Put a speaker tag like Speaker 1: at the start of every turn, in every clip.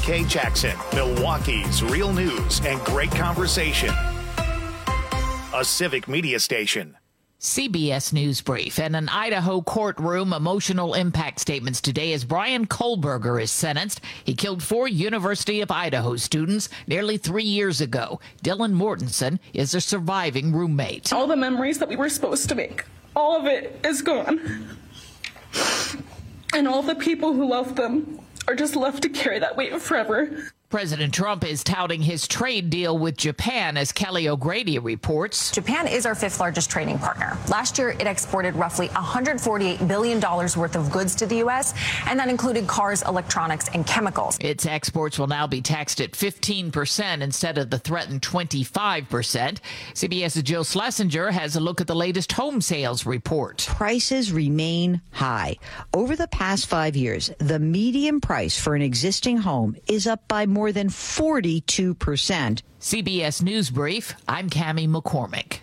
Speaker 1: WEUK Jackson, Milwaukee's real news and great conversation. A civic media station.
Speaker 2: CBS News Brief. In an Idaho courtroom, emotional impact statements today as Brian Kohlberger is sentenced. He killed 4 University of Idaho students nearly 3 years ago. Dylan Mortensen is a surviving roommate.
Speaker 3: All the memories that we were supposed to make, all of it is gone. And all the people who loved them are just left to carry that weight forever.
Speaker 2: President Trump is touting his trade deal with Japan, as Kelly O'Grady reports.
Speaker 4: Japan is our 5th largest trading partner. Last year, it exported roughly $148 billion worth of goods to the U.S., and that included cars, electronics, and chemicals.
Speaker 2: Its exports will now be taxed at 15% instead of the threatened 25%. CBS's Jill Schlesinger has a look at the latest home sales report.
Speaker 5: Prices remain high. Over the past 5 years, the median price for an existing home is up by more than 42%.
Speaker 2: CBS News Brief, I'm Cammie McCormick.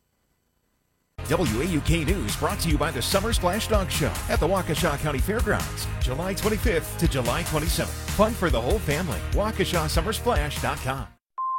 Speaker 6: WEUK News brought to you by the Summer Splash Dog Show at the Waukesha County Fairgrounds, July 25th to July 27th. Fun for the whole family. WaukeshaSummerSplash.com.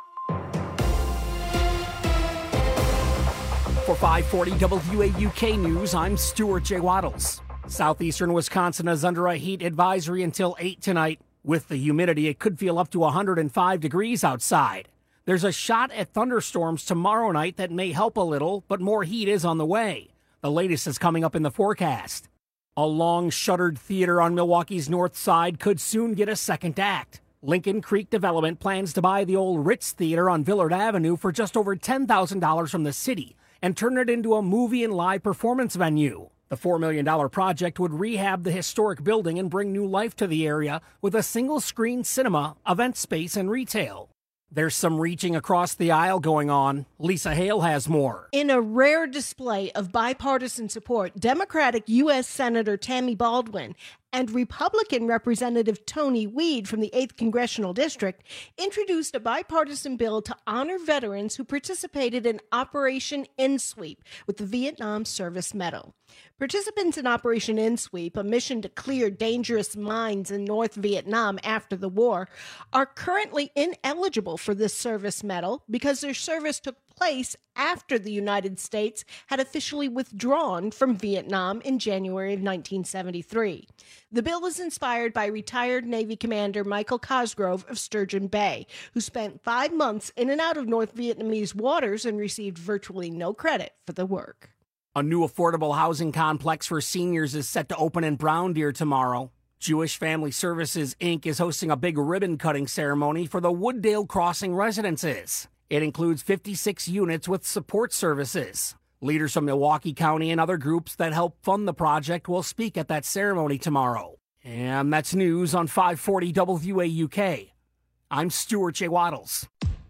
Speaker 7: For 540 WEUK News, I'm Stuart J. Waddles. Southeastern Wisconsin is under a heat advisory until 8 tonight. With the humidity, it could feel up to 105 degrees outside. There's a shot at thunderstorms tomorrow night that may help a little, but more heat is on the way. The latest is coming up in the forecast. A long-shuttered theater on Milwaukee's north side could soon get a second act. Lincoln Creek Development plans to buy the old Ritz Theater on Villard Avenue for just over $10,000 from the city and turn it into a movie and live performance venue. The $4 million project would rehab the historic building and bring new life to the area with a single-screen cinema, event space, and retail. There's some reaching across the aisle going on. Lisa Hale has more.
Speaker 8: In a rare display of bipartisan support, Democratic U.S. Senator Tammy Baldwin and Republican Representative Tony Weed from the 8th Congressional District introduced a bipartisan bill to honor veterans who participated in Operation Indsweep with the Vietnam Service Medal. Participants in Operation Indsweep, a mission to clear dangerous mines in North Vietnam after the war, are currently ineligible for this service medal because their service took place after the United States had officially withdrawn from Vietnam in January of 1973. The bill is inspired by retired Navy Commander Michael Cosgrove of Sturgeon Bay, who spent 5 months in and out of North Vietnamese waters and received virtually no credit for the work.
Speaker 7: A new affordable housing complex for seniors is set to open in Brown Deer tomorrow. Jewish Family Services, Inc. is hosting a big ribbon-cutting ceremony for the Wooddale Crossing residences. It includes 56 units with support services. Leaders from Milwaukee County and other groups that help fund the project will speak at that ceremony tomorrow. And that's news on 540 WEUK. I'm Stuart J. Waddles.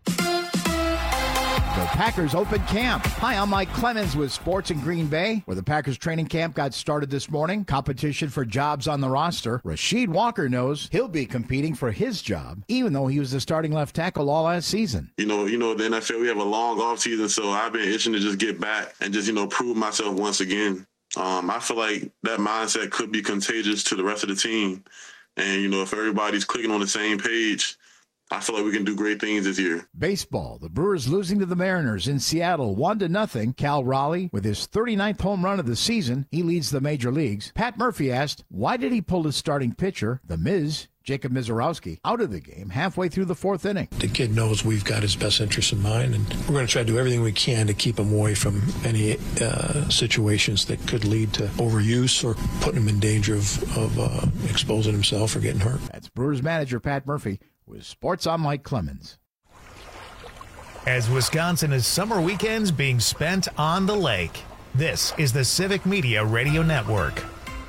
Speaker 9: The Packers open camp. Hi, I'm Mike Clemens with Sports in Green Bay, where the Packers training camp got started this morning. Competition for jobs on the roster. Rasheed Walker knows he'll be competing for his job, even though he was the starting left tackle all last season.
Speaker 10: You know, the NFL, we have a long offseason, so I've been itching to just get back and just, prove myself once again. I feel like that mindset could be contagious to the rest of the team. And, if everybody's clicking on the same page, I feel like we can do great things this year.
Speaker 9: Baseball, the Brewers losing to the Mariners in Seattle 1-0. Cal Raleigh with his 39th home run of the season. He leads the major leagues. Pat Murphy asked, why did he pull his starting pitcher, the Miz, Jacob Mizorowski, out of the game halfway through the 4th inning?
Speaker 11: The kid knows we've got his best interest in mind, and we're going to try to do everything we can to keep him away from any situations that could lead to overuse or putting him in danger of exposing himself or getting hurt.
Speaker 9: That's Brewers manager Pat Murphy. With Sports, I'm Mike Clemens.
Speaker 1: As Wisconsin is summer weekends being spent on the lake, this is the Civic Media Radio Network.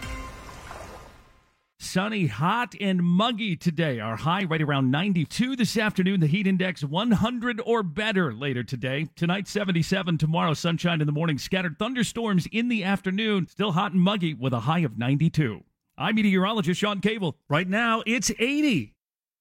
Speaker 12: Sunny, hot, and muggy today. Our high right around 92 this afternoon. The heat index 100 or better later today. Tonight, 77. Tomorrow, sunshine in the morning. Scattered thunderstorms in the afternoon. Still hot and muggy with a high of 92. I'm meteorologist Sean Cable. Right now, it's 80.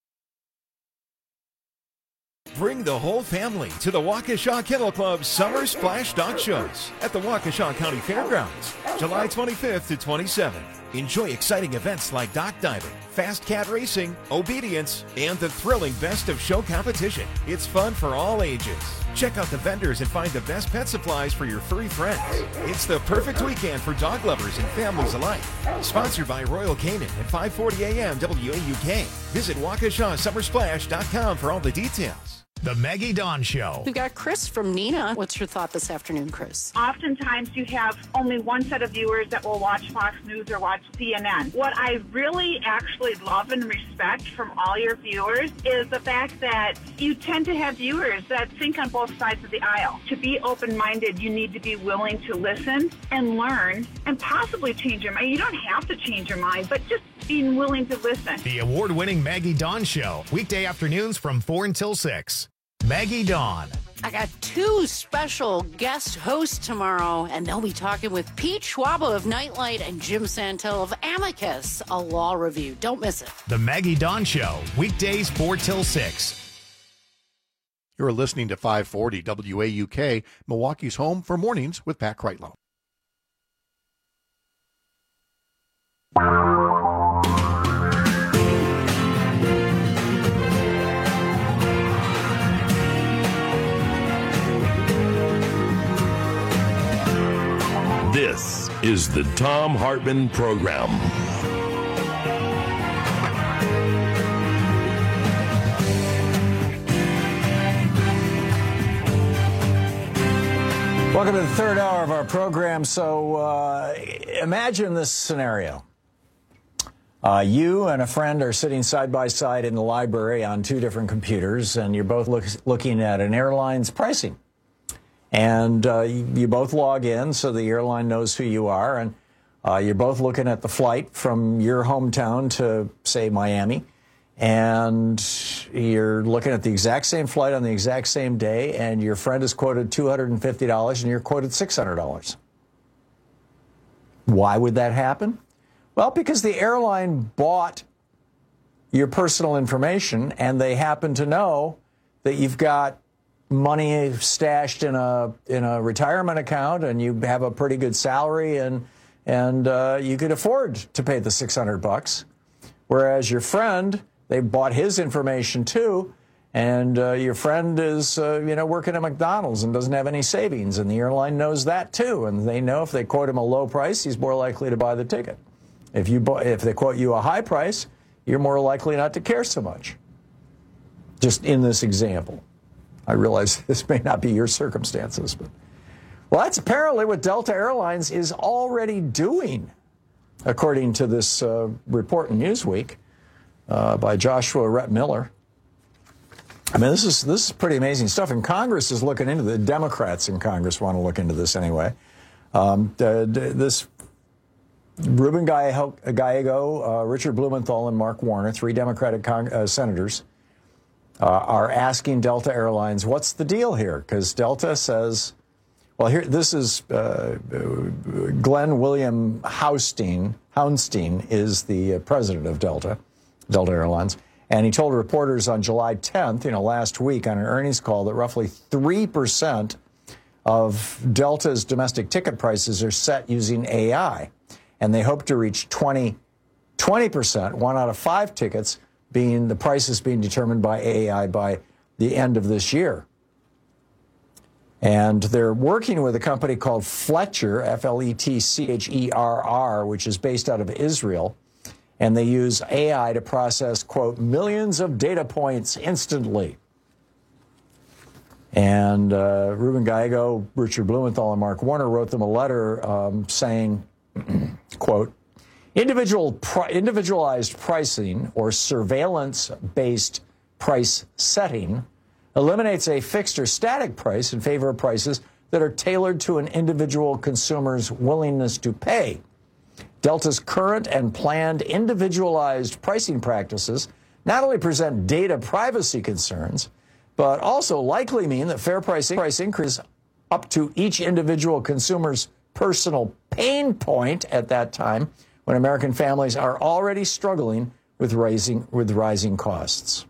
Speaker 6: Bring the whole family to the Waukesha Kennel Club Summer Splash Dog Shows at the Waukesha County Fairgrounds, July 25th to 27th. Enjoy exciting events like dock diving, fast cat racing, obedience, and the thrilling best of show competition. It's fun for all ages. Check out the vendors and find the best pet supplies for your furry friends. It's the perfect weekend for dog lovers and families alike. Sponsored by Royal Canin at 540 AM WAUK. Visit WaukeshaSummerSplash.com for all the details.
Speaker 1: The Maggie Dawn Show.
Speaker 13: We've got Chris from Neenah. What's your thought this afternoon, Chris?
Speaker 14: Oftentimes you have only one set of viewers that will watch Fox News or watch CNN. What I really actually love and respect from all your viewers is the fact that you tend to have viewers that think on both sides of the aisle. To be open-minded, you need to be willing to listen and learn and possibly change your mind. You don't have to change your mind, but just being willing to listen.
Speaker 1: The award-winning Maggie Dawn Show. Weekday afternoons from 4 until 6. Maggie Dawn.
Speaker 13: I got two special guest hosts tomorrow, and they'll be talking with Pete Schwaba of Nightlight and Jim Santel of Amicus, a law review. Don't miss it.
Speaker 1: The Maggie Dawn Show. Weekdays 4 till 6.
Speaker 15: You're listening to 540 WAUK, Milwaukee's home for mornings with Pat Kreitlow.
Speaker 16: This is the Thom Hartmann Program.
Speaker 17: Welcome to the third hour of our program. So imagine this scenario. You and a friend are sitting side by side in the library on two different computers, and you're both looking at an airline's pricing. And you both log in so the airline knows who you are, and you're both looking at the flight from your hometown to, say, Miami, and you're looking at the exact same flight on the exact same day, and your friend is quoted $250 and you're quoted $600. Why would that happen? Well, because the airline bought your personal information, and they happen to know that you've got money stashed in a retirement account, and you have a pretty good salary, and you could afford to pay the $600. Whereas your friend, they bought his information too, and your friend is working at McDonald's and doesn't have any savings, and the airline knows that too, and they know if they quote him a low price, he's more likely to buy the ticket. If they quote you a high price, you're more likely not to care so much. Just in this example. I realize this may not be your circumstances, but well, that's apparently what Delta Airlines is already doing, according to this report in Newsweek by Joshua Rhett Miller. I mean, this is pretty amazing stuff, and Congress is looking into it. The Democrats in Congress want to look into this anyway. This Ruben Gallego, Richard Blumenthal, and Mark Warner, three Democratic senators, are asking Delta Airlines, what's the deal here? Because Delta says, well, this is Glenn William Hounstein is the president of Delta Airlines, and he told reporters on July 10th, last week on an earnings call, that roughly 3% of Delta's domestic ticket prices are set using AI, and they hope to reach 20%, 1 out of 5 tickets the prices being determined by AI by the end of this year. And they're working with a company called Fletcher, Fletcherr, which is based out of Israel. And they use AI to process, quote, millions of data points instantly. And Ruben Gallego, Richard Blumenthal, and Mark Warner wrote them a letter saying, quote, individualized pricing or surveillance-based price setting eliminates a fixed or static price in favor of prices that are tailored to an individual consumer's willingness to pay. Delta's current and planned individualized pricing practices not only present data privacy concerns, but also likely mean that fair price increase up to each individual consumer's personal pain point at that time, when American families are already struggling with rising costs.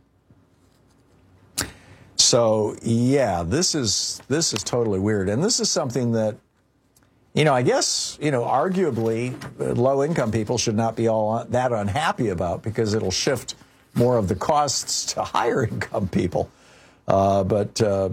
Speaker 17: So yeah, this is totally weird, and this is something that I guess, arguably, low-income people should not be all that unhappy about, because it'll shift more of the costs to higher-income people. But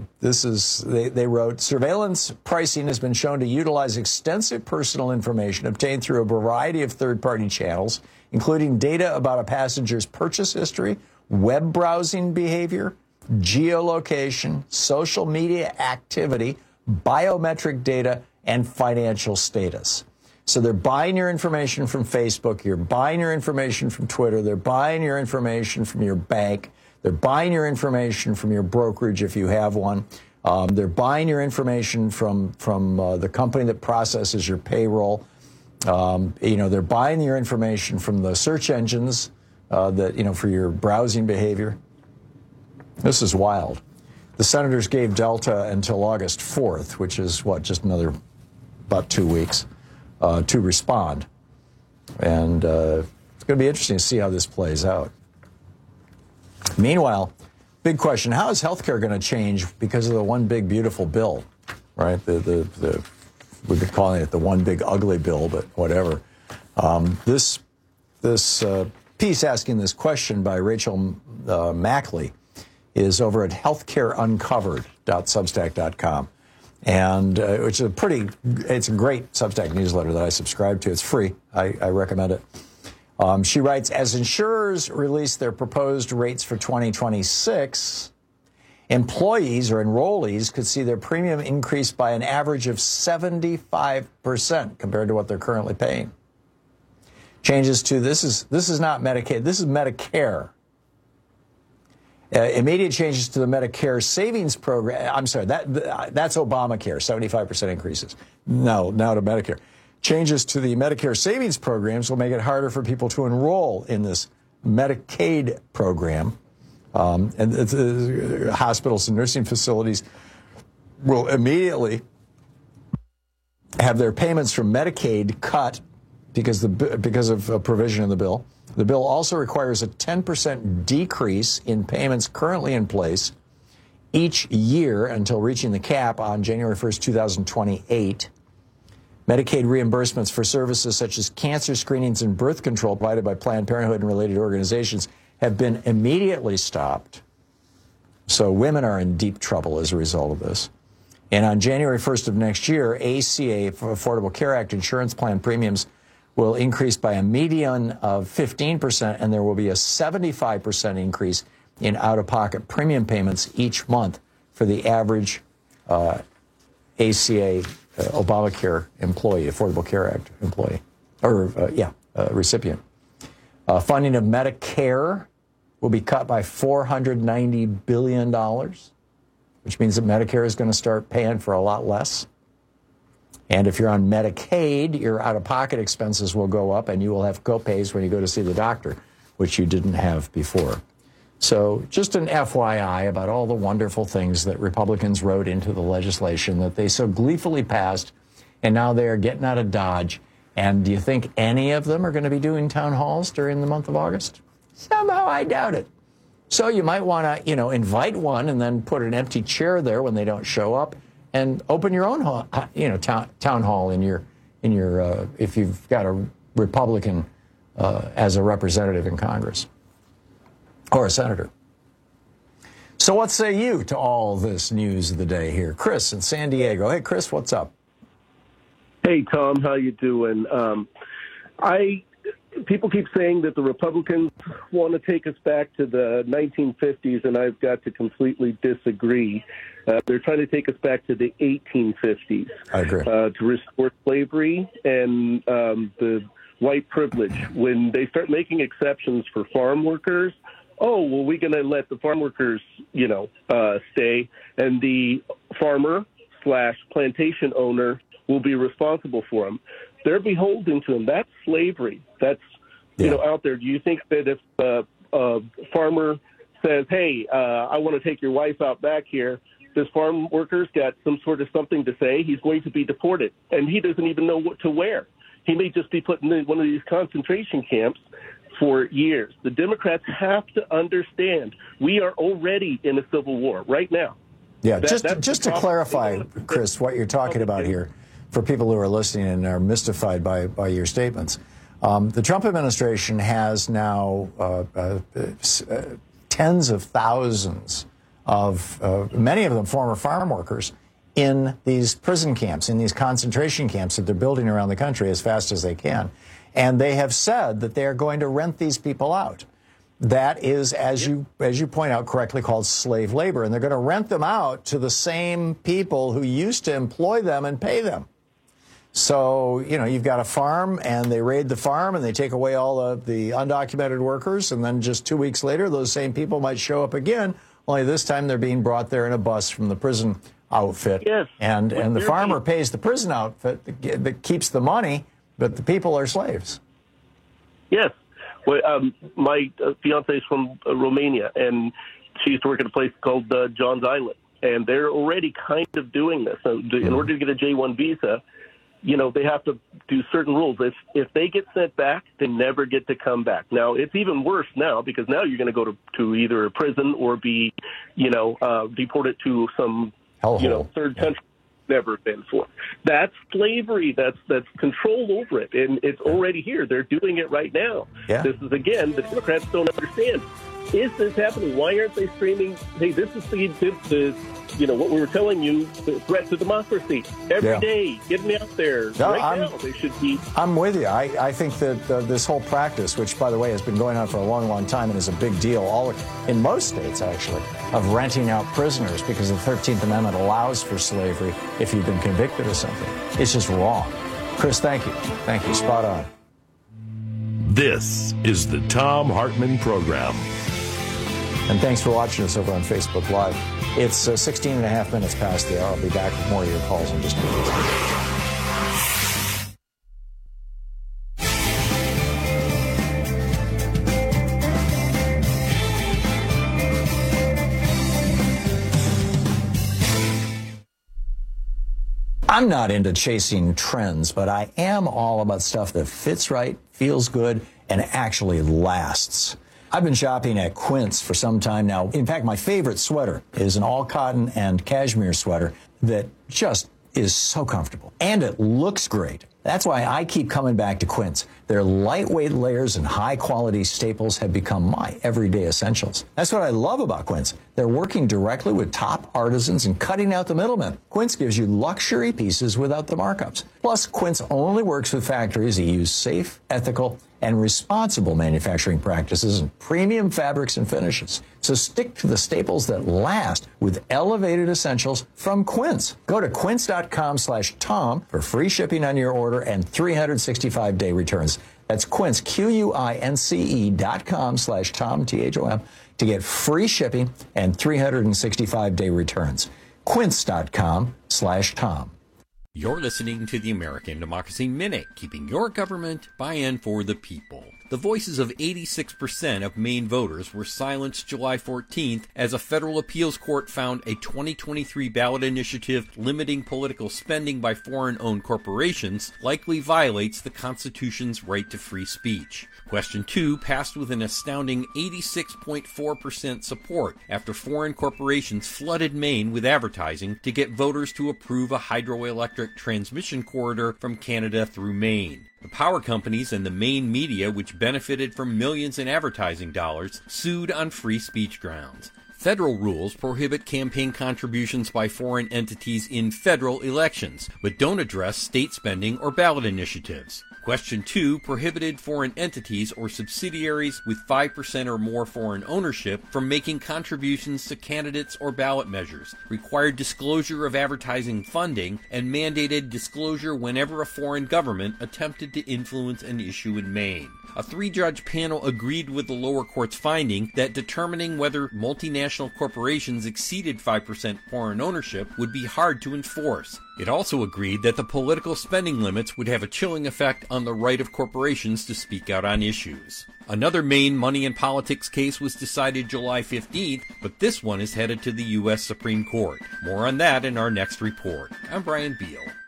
Speaker 17: they wrote, surveillance pricing has been shown to utilize extensive personal information obtained through a variety of third-party channels, including data about a passenger's purchase history, web browsing behavior, geolocation, social media activity, biometric data, and financial status. So they're buying your information from Facebook, you're buying your information from Twitter, they're buying your information from your bank, they're buying your information from your brokerage if you have one, they're buying your information from the company that processes your payroll, they're buying your information from the search engines for your browsing behavior. This is wild. The senators gave Delta until August 4th, which is, just another about 2 weeks, to respond. And it's going to be interesting to see how this plays out. Meanwhile, big question, how is healthcare going to change because of the one big beautiful bill, right? We've been calling it the one big ugly bill, but whatever. This piece asking this question by Rachel Mackley is over at healthcareuncovered.substack.com. And which is it's a great Substack newsletter that I subscribe to. It's free. I recommend it. She writes, as insurers release their proposed rates for 2026, employees or enrollees could see their premium increase by an average of 75% compared to what they're currently paying. Changes to this is not Medicaid, this is Medicare. Immediate changes to the Medicare savings program. I'm sorry, that's Obamacare, 75% increases. No, now to Medicare. Changes to the Medicare savings programs will make it harder for people to enroll in this Medicaid program. And hospitals and nursing facilities will immediately have their payments from Medicaid cut because of a provision in the bill. The bill also requires a 10% decrease in payments currently in place each year until reaching the cap on January 1st, 2028. Medicaid reimbursements for services such as cancer screenings and birth control provided by Planned Parenthood and related organizations have been immediately stopped. So women are in deep trouble as a result of this. And on January 1st of next year, ACA, Affordable Care Act insurance plan premiums will increase by a median of 15%, and there will be a 75% increase in out-of-pocket premium payments each month for the average ACA Obamacare employee, Affordable Care Act employee, recipient. Funding of Medicare will be cut by $490 billion, which means that Medicare is going to start paying for a lot less. And if you're on Medicaid, your out-of-pocket expenses will go up, and you will have copays when you go to see the doctor, which you didn't have before. So just an FYI about all the wonderful things that Republicans wrote into the legislation that they so gleefully passed, and now they are getting out of Dodge. And do you think any of them are going to be doing town halls during the month of August? Somehow I doubt it. So you might want to, invite one and then put an empty chair there when they don't show up, and open your own hall, town hall in your if you've got a Republican as a representative in Congress or a senator. So what say you to all this news of the day here? Chris in San Diego. Hey, Chris, what's up?
Speaker 18: Hey, Tom, how you doing? People keep saying that the Republicans want to take us back to the 1950s, and I've got to completely disagree. They're trying to take us back to the 1850s.
Speaker 17: I agree.
Speaker 18: To restore slavery and the white privilege. When they start making exceptions for farm workers, we're going to let the farm workers, stay, and the farmer/plantation owner will be responsible for them. They're beholden to them. That's slavery. That's, out there. Do you think that if a farmer says, hey, I want to take your wife out back here, this farm worker's got some sort of something to say, he's going to be deported, and he doesn't even know what to wear. He may just be put in one of these concentration camps for years. The Democrats have to understand we are already in a civil war right now.
Speaker 17: Yeah, just to clarify, Chris, what you're talking about here. for people who are listening and are mystified by your statements. The Trump administration has now tens of thousands of, many of them former farm workers, in these prison camps, in these concentration camps that they're building around the country as fast as they can. And they have said that they are going to rent these people out. That is, as you point out correctly, called slave labor. And they're going to rent them out to the same people who used to employ them and pay them. So, you've got a farm, and they raid the farm, and they take away all of the undocumented workers, and then just 2 weeks later, those same people might show up again, only this time they're being brought there in a bus from the prison outfit.
Speaker 18: Yes.
Speaker 17: And the farmer pays the prison outfit that keeps the money, but the people are slaves.
Speaker 18: Yes. Well, my fiance is from Romania, and she used to work at a place called John's Island, and they're already kind of doing this. So in order to get a J-1 visa, they have to do certain rules. If they get sent back, they never get to come back. Now, it's even worse now, because now you're going to go to either a prison or be, deported to some, third country never been for. That's slavery. That's control over it, and it's already here. They're doing it right now.
Speaker 17: Yeah.
Speaker 18: This is, again, the Democrats don't understand. Is this happening? Why aren't they screaming, hey, this is the what we were telling you, the threat to democracy. Every day, get me out there. Now, they should be.
Speaker 17: I'm with you. I think that this whole practice, which, by the way, has been going on for a long, long time and is a big deal in most states, actually, of renting out prisoners because the 13th Amendment allows for slavery if you've been convicted of something. It's just wrong. Chris, thank you. Thank you. Spot on.
Speaker 16: This is the Thom Hartmann Program.
Speaker 17: And thanks for watching us over on Facebook Live. It's 16 and a half minutes past the hour. I'll be back with more of your calls in just a minute. I'm not into chasing trends, but I am all about stuff that fits right, feels good, and actually lasts. I've been shopping at Quince for some time now. In fact, my favorite sweater is an all-cotton and cashmere sweater that just is so comfortable. And it looks great. That's why I keep coming back to Quince. Their lightweight layers and high-quality staples have become my everyday essentials. That's what I love about Quince. They're working directly with top artisans and cutting out the middlemen. Quince gives you luxury pieces without the markups. Plus, Quince only works with factories that use safe, ethical, and responsible manufacturing practices and premium fabrics and finishes. So stick to the staples that last with elevated essentials from Quince. Go to quince.com/Tom for free shipping on your order and 365-day returns. That's Quince, QUINCE.com/Tom, THOM, to get free shipping and 365-day returns. Quince.com/Tom.
Speaker 19: You're listening to the American Democracy Minute, keeping your government by and for the people. The voices of 86% of Maine voters were silenced July 14th as a federal appeals court found a 2023 ballot initiative limiting political spending by foreign-owned corporations likely violates the Constitution's right to free speech. Question 2 passed with an astounding 86.4% support after foreign corporations flooded Maine with advertising to get voters to approve a hydroelectric transmission corridor from Canada through Maine. The power companies and the Maine media, which benefited from millions in advertising dollars, sued on free speech grounds. Federal rules prohibit campaign contributions by foreign entities in federal elections, but don't address state spending or ballot initiatives. Question 2 prohibited foreign entities or subsidiaries with 5% or more foreign ownership from making contributions to candidates or ballot measures, required disclosure of advertising funding, and mandated disclosure whenever a foreign government attempted to influence an issue in Maine. A 3-judge panel agreed with the lower court's finding that determining whether multinational corporations exceeded 5% foreign ownership would be hard to enforce. It also agreed that the political spending limits would have a chilling effect on the right of corporations to speak out on issues. Another Maine money and politics case was decided July 15th, but this one is headed to the U.S. Supreme Court. More on that in our next report. I'm Brian Beal.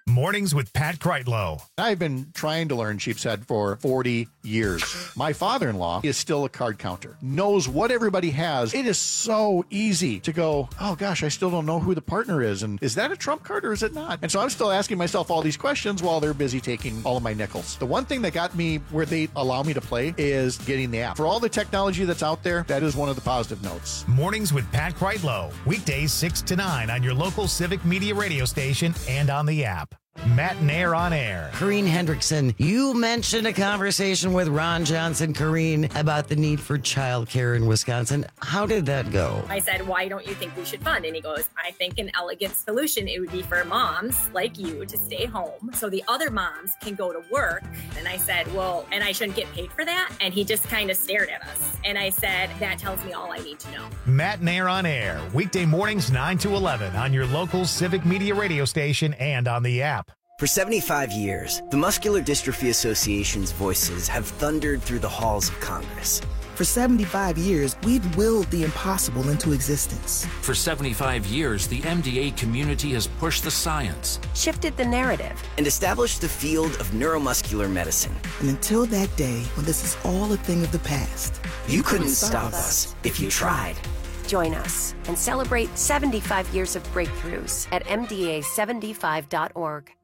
Speaker 1: Mornings with Pat Kreitlow.
Speaker 15: I've been trying to learn sheep's head for 40 years. My father-in-law is still a card counter, knows what everybody has. It is so easy to go, oh gosh, I still don't know who the partner is. And is that a trump card or is it not? And so I'm still asking myself all these questions while they're busy taking all of my nickels. The one thing that got me where they allow me to play is getting the app. For all the technology that's out there, that is one of the positive notes.
Speaker 1: Mornings with Pat Kreitlow. Weekdays 6 to 9 on your local Civic Media radio station and on the app. Matt Nair on air.
Speaker 20: Corrine Hendrickson, you mentioned a conversation with Ron Johnson, Corrine, about the need for childcare in Wisconsin. How did that go?
Speaker 21: I said, why don't you think we should fund? And he goes, I think an elegant solution, it would be for moms like you to stay home so the other moms can go to work. And I said, well, and I shouldn't get paid for that? And he just kind of stared at us. And I said, that tells me all I need to know.
Speaker 1: Matt Nair on air. Weekday mornings 9 to 11 on your local Civic Media radio station and on the app.
Speaker 22: For 75 years, the Muscular Dystrophy Association's voices have thundered through the halls of Congress.
Speaker 23: For 75 years, we've willed the impossible into existence.
Speaker 24: For 75 years, the MDA community has pushed the science,
Speaker 22: shifted the narrative, and established the field of neuromuscular medicine.
Speaker 23: And until that day when this is all a thing of the past,
Speaker 22: you couldn't stop us if you tried.
Speaker 25: Join us and celebrate 75 years of breakthroughs at MDA75.org.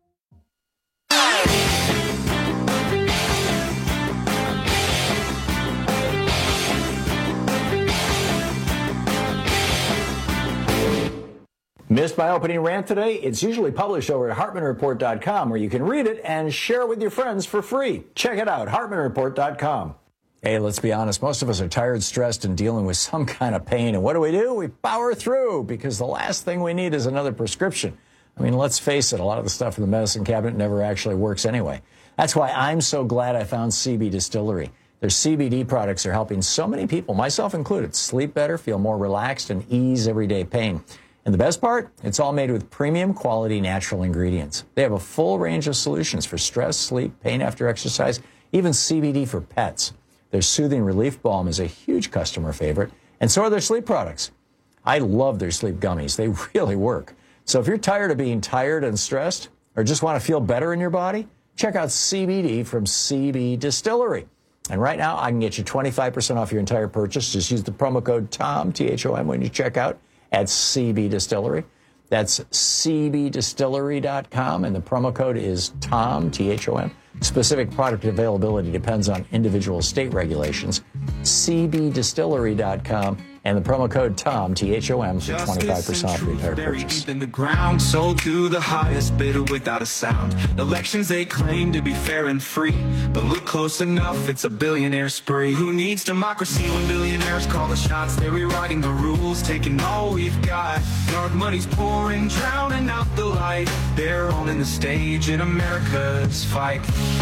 Speaker 17: Missed my opening rant today? It's usually published over at HartmanReport.com, where you can read it and share it with your friends for free. Check it out, HartmanReport.com. Hey, let's be honest. Most of us are tired, stressed, and dealing with some kind of pain. And what do? We power through, because the last thing we need is another prescription. I mean, let's face it, a lot of the stuff in the medicine cabinet never actually works anyway. That's why I'm so glad I found CB Distillery. Their CBD products are helping so many people, myself included, sleep better, feel more relaxed, and ease everyday pain. And the best part? It's all made with premium quality natural ingredients. They have a full range of solutions for stress, sleep, pain after exercise, even CBD for pets. Their Soothing Relief Balm is a huge customer favorite, and so are their sleep products. I love their sleep gummies. They really work. So if you're tired of being tired and stressed, or just want to feel better in your body, check out CBD from CB Distillery. And right now, I can get you 25% off your entire purchase. Just use the promo code TOM, T-H-O-M, when you check out at CB Distillery. That's cbdistillery.com, and the promo code is TOM, T-H-O-M. Specific product availability depends on individual state regulations. cbdistillery.com, and the promo code TOM, T-H-O-M, for 25% off your entire purchase.
Speaker 26: In the ground, sold to the highest bidder without a sound. Elections they claim to be fair and free, but look close enough, it's a billionaire spree. Who needs democracy when billionaires call the shots? They're rewriting the rules, taking all we've got. Dark money's pouring, drowning out the light. They're owning the stage in America's fight.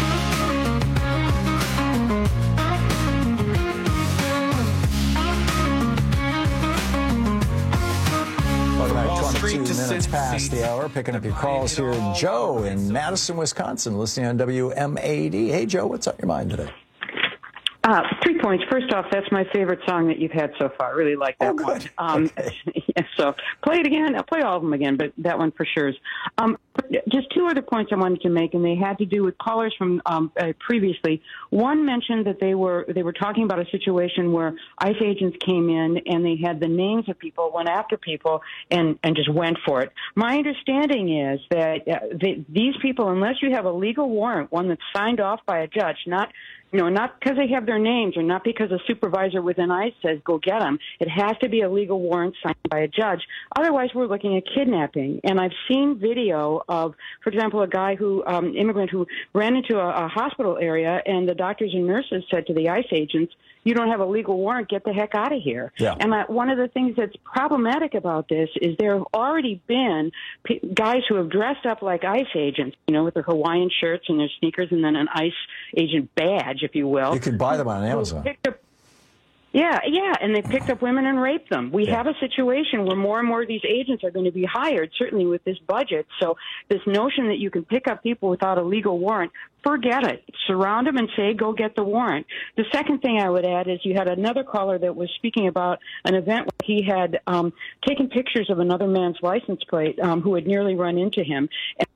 Speaker 17: Welcome back, 22 minutes past the hour. Picking up your calls here. Joe in Madison, Wisconsin, listening on WMAD. Hey, Joe, what's on your mind today?
Speaker 27: 3 points. First off, that's my favorite song that you've had so far. I really like that one. Okay. Yeah, so play it again. I'll play all of them again, but that one for sure is. Just 2 other points I wanted to make, and they had to do with callers from previously. One mentioned that they were talking about a situation where ICE agents came in and they had the names of people, went after people, and just went for it. My understanding is that these people, unless you have a legal warrant, one that's signed off by a judge, not because they have their names or not because a supervisor within ICE says go get them. It has to be a legal warrant signed by a judge. Otherwise, we're looking at kidnapping. And I've seen video of, for example, a guy immigrant who ran into a hospital area, and the doctors and nurses said to the ICE agents, you don't have a legal warrant, get the heck out of here. Yeah. And one of the things that's problematic about this is there have already been guys who have dressed up like ICE agents, with their Hawaiian shirts and their sneakers and then an ICE agent badge, if you will.
Speaker 17: You can buy them on Amazon.
Speaker 27: Yeah, and they picked up women and raped them. We have a situation where more and more of these agents are going to be hired, certainly with this budget. So this notion that you can pick up people without a legal warrant, forget it. Surround them and say, go get the warrant. The second thing I would add is you had another caller that was speaking about an event where he had taken pictures of another man's license plate who had nearly run into him. And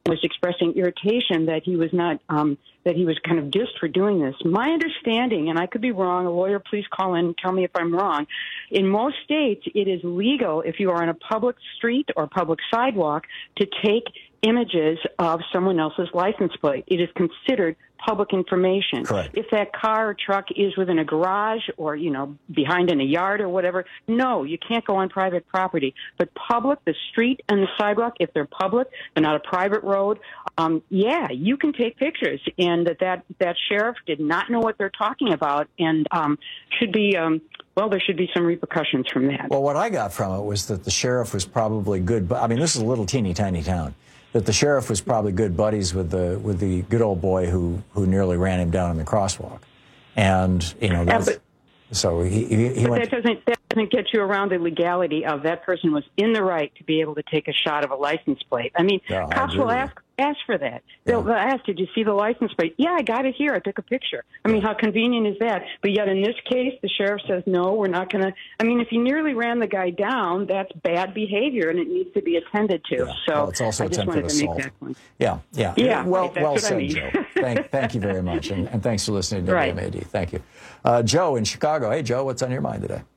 Speaker 27: was expressing irritation that he was not, that he was kind of dissed for doing this. My understanding, and I could be wrong, a lawyer, please call in and tell me if I'm wrong. In most states, it is legal if you are on a public street or public sidewalk to take images of someone else's license plate. It is considered public information.
Speaker 17: Correct.
Speaker 27: If that car or truck is within a garage or, you know, behind in a yard or whatever, no, you can't go on private property. But public, the street and the sidewalk, if they're public, they're not a private road, yeah, you can take pictures. And that sheriff did not know what they're talking about and should be... well, there should be some repercussions from that.
Speaker 17: Well, what I got from it was that the sheriff was probably good. I mean, this is a little teeny tiny town. That the sheriff was probably good buddies with the good old boy who nearly ran him down in the crosswalk, and you know, so he went.
Speaker 27: That doesn't get you around the legality of that person was in the right to be able to take a shot of a license plate. I mean, cops will ask for that. They'll ask, did you see the license plate? Yeah, I got it here. I took a picture. I mean, how convenient is that? But yet in this case, the sheriff says, no, we're not going to. I mean, if you nearly ran the guy down, that's bad behavior, and it needs to be attended to.
Speaker 17: Yeah.
Speaker 27: So
Speaker 17: well, it's also
Speaker 27: I just wanted to make that point.
Speaker 17: Yeah. Well,
Speaker 27: right,
Speaker 17: well said,
Speaker 27: I mean.
Speaker 17: Joe. Thank you very much, and thanks for listening to
Speaker 27: Right.
Speaker 17: WMAD. Thank you. Joe in Chicago. Hey, Joe, what's on your mind today?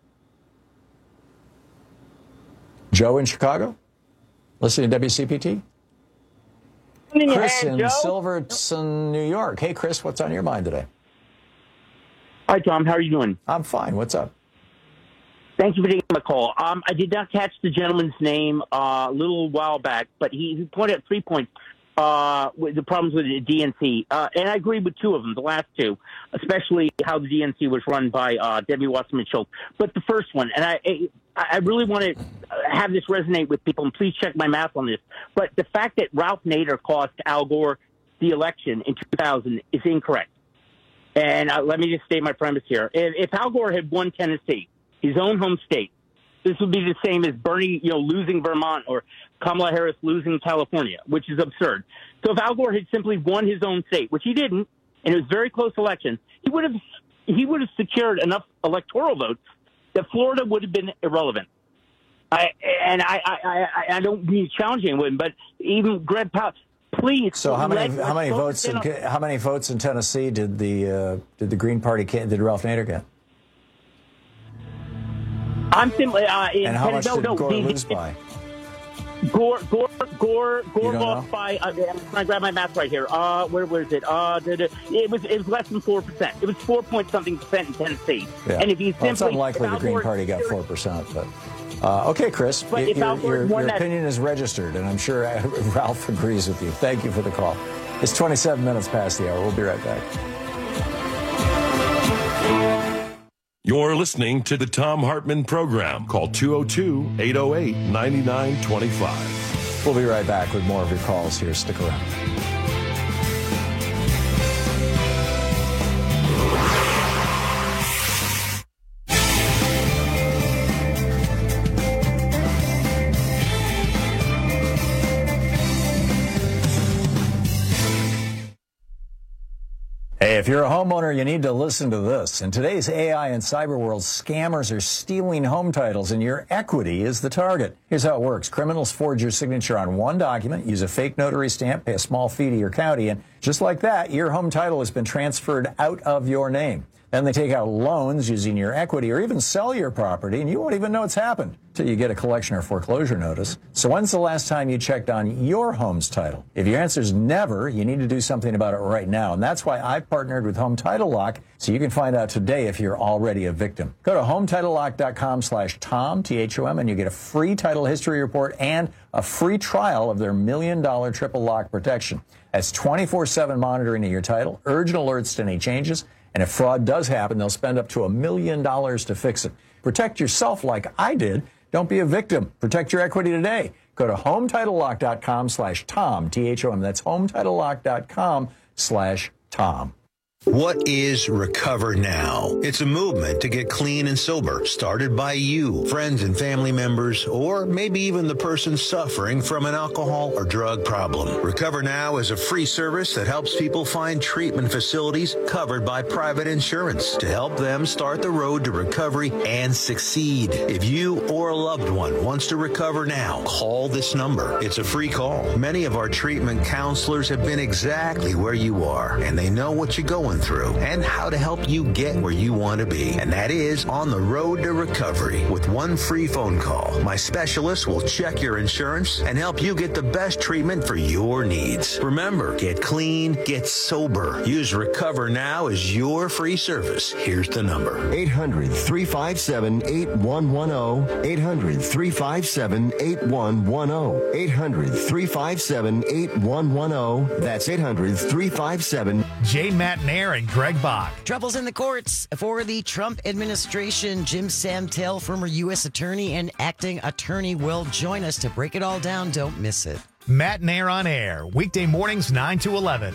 Speaker 17: Joe in Chicago? Listening to WCPT? Chris in Silverton, New York. Hey, Chris, what's on your mind today?
Speaker 2: Hi, Tom. How are you doing?
Speaker 17: I'm fine. What's up?
Speaker 2: Thank you for taking my call. I did not catch the gentleman's name a little while back, but he pointed out 3 points. With the problems with the DNC. And I agree with two of them, the last two, especially how the DNC was run by Debbie Wasserman Schultz. But the first one, and I really want to have this resonate with people, and please check my math on this. But the fact that Ralph Nader cost Al Gore the election in 2000 is incorrect. And let me just state my premise here. If Al Gore had won Tennessee, his own home state, this would be the same as Bernie, losing Vermont or Kamala Harris losing California, which is absurd. So if Al Gore had simply won his own state, which he didn't, and it was a very close election, he would have secured enough electoral votes that Florida would have been irrelevant. I don't mean challenging anyone, but even Greg Powell, please.
Speaker 17: So how many votes in Tennessee did the Green Party did Ralph Nader get?
Speaker 2: I'm simply
Speaker 17: and how much did Gore lose by?
Speaker 2: Gore lost by. I'm trying to grab my math right here. Where is it? It was less than 4%. It was 4-point-something% in Tennessee.
Speaker 17: Yeah.
Speaker 2: And if you simply,
Speaker 17: it's unlikely the Green Party got 4%, but okay, Chris, your opinion is registered, and I'm sure Ralph agrees with you. Thank you for the call. It's 27 minutes past the hour. We'll be right back.
Speaker 16: You're listening to the Thom Hartmann Program. Call 202-808-9925.
Speaker 17: We'll be right back with more of your calls here. Stick around. Hey, if you're a homeowner, you need to listen to this. In today's AI and cyber world, scammers are stealing home titles, and your equity is the target. Here's how it works. Criminals forge your signature on one document, use a fake notary stamp, pay a small fee to your county, and just like that, your home title has been transferred out of your name. Then they take out loans using your equity or even sell your property, and you won't even know it's happened until you get a collection or foreclosure notice. So when's the last time you checked on your home's title? If your answer is never, you need to do something about it right now. And that's why I've partnered with Home Title Lock, so you can find out today if you're already a victim. Go to HometitleLock.com/Tom, T-H-O-M, and you get a free title history report and a free trial of their $1 million triple lock protection. That's 24/7 monitoring of your title, urgent alerts to any changes, and if fraud does happen, they'll spend up to $1 million to fix it. Protect yourself like I did. Don't be a victim. Protect your equity today. Go to HometitleLock.com/Tom, T-H-O-M. That's HometitleLock.com/Tom.
Speaker 3: What is Recover Now? It's a movement to get clean and sober, started by you, friends and family members, or maybe even the person suffering from an alcohol or drug problem. Recover Now is a free service that helps people find treatment facilities covered by private insurance to help them start the road to recovery and succeed. If you or a loved one wants to recover now, call this number. It's a free call. Many of our treatment counselors have been exactly where you are, and they know what you're going through and how to help you get where you want to be. And that is on the road to recovery. With one free phone call, my specialist will check your insurance and help you get the best treatment for your needs. Remember, get clean, get sober. Use Recover Now as your free service. Here's the number.
Speaker 4: 800-357-8110. 800-357-8110. 800-357-8110. That's 800-357.
Speaker 1: Jay Matnair and Greg Bach.
Speaker 20: Troubles in the courts for the Trump administration. Jim Santel, former U.S. attorney and acting attorney, will join us to break it all down. Don't miss it.
Speaker 1: Matnair on air, weekday mornings 9 to 11.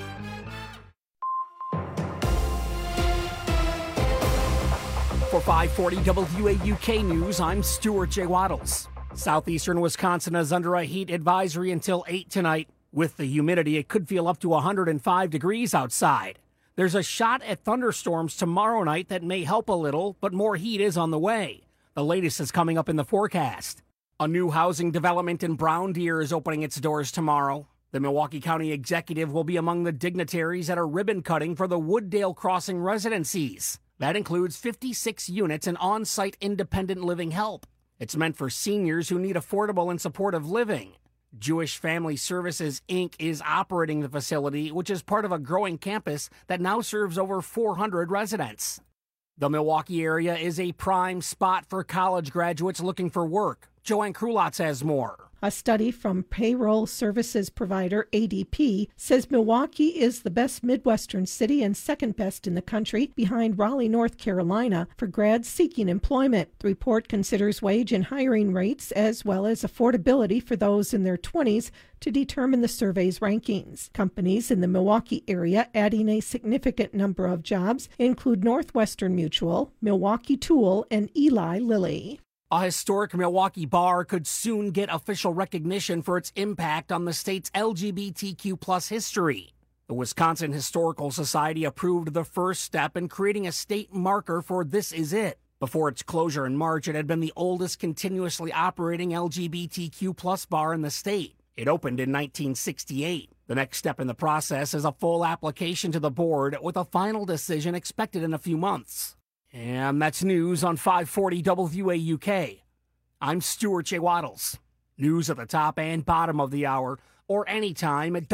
Speaker 5: For 540 WAUK News, I'm Stuart J. Waddles. Southeastern Wisconsin is under a heat advisory until 8 tonight. With the humidity, it could feel up to 105 degrees outside. There's a shot at thunderstorms tomorrow night that may help a little, but more heat is on the way. The latest is coming up in the forecast. A new housing development in Brown Deer is opening its doors tomorrow. The Milwaukee County executive will be among the dignitaries at a ribbon cutting for the Wooddale Crossing residencies. That includes 56 units and on-site independent living help. It's meant for seniors who need affordable and supportive living. Jewish Family Services, Inc. is operating the facility, which is part of a growing campus that now serves over 400 residents. The Milwaukee area is a prime spot for college graduates looking for work. Joanne Krulotz has more.
Speaker 7: A study from payroll services provider ADP says Milwaukee is the best Midwestern city and second best in the country, behind Raleigh, North Carolina, for grads seeking employment. The report considers wage and hiring rates as well as affordability for those in their 20s to determine the survey's rankings. Companies in the Milwaukee area adding a significant number of jobs include Northwestern Mutual, Milwaukee Tool, and Eli Lilly.
Speaker 5: A historic Milwaukee bar could soon get official recognition for its impact on the state's LGBTQ+ history. The Wisconsin Historical Society approved the first step in creating a state marker for This Is It. Before its closure in March, it had been the oldest continuously operating LGBTQ+ bar in the state. It opened in 1968. The next step in the process is a full application to the board, with a final decision expected in a few months. And that's news on 540 WAUK. I'm Stuart J. Waddles. News at the top and bottom of the hour, or anytime at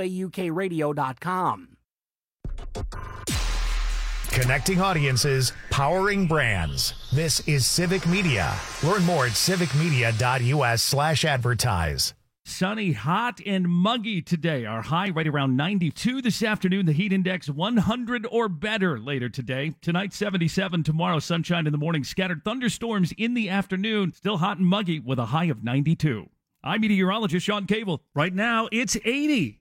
Speaker 5: WAUKradio.com.
Speaker 1: Connecting audiences, powering brands. This is Civic Media. Learn more at civicmedia.us/advertise.
Speaker 12: Sunny, hot, and muggy today. Our high right around 92 this afternoon. The heat index 100 or better later today. Tonight, 77. Tomorrow, sunshine in the morning. Scattered thunderstorms in the afternoon. Still hot and muggy with a high of 92. I'm meteorologist Sean Cable. Right now, it's 80.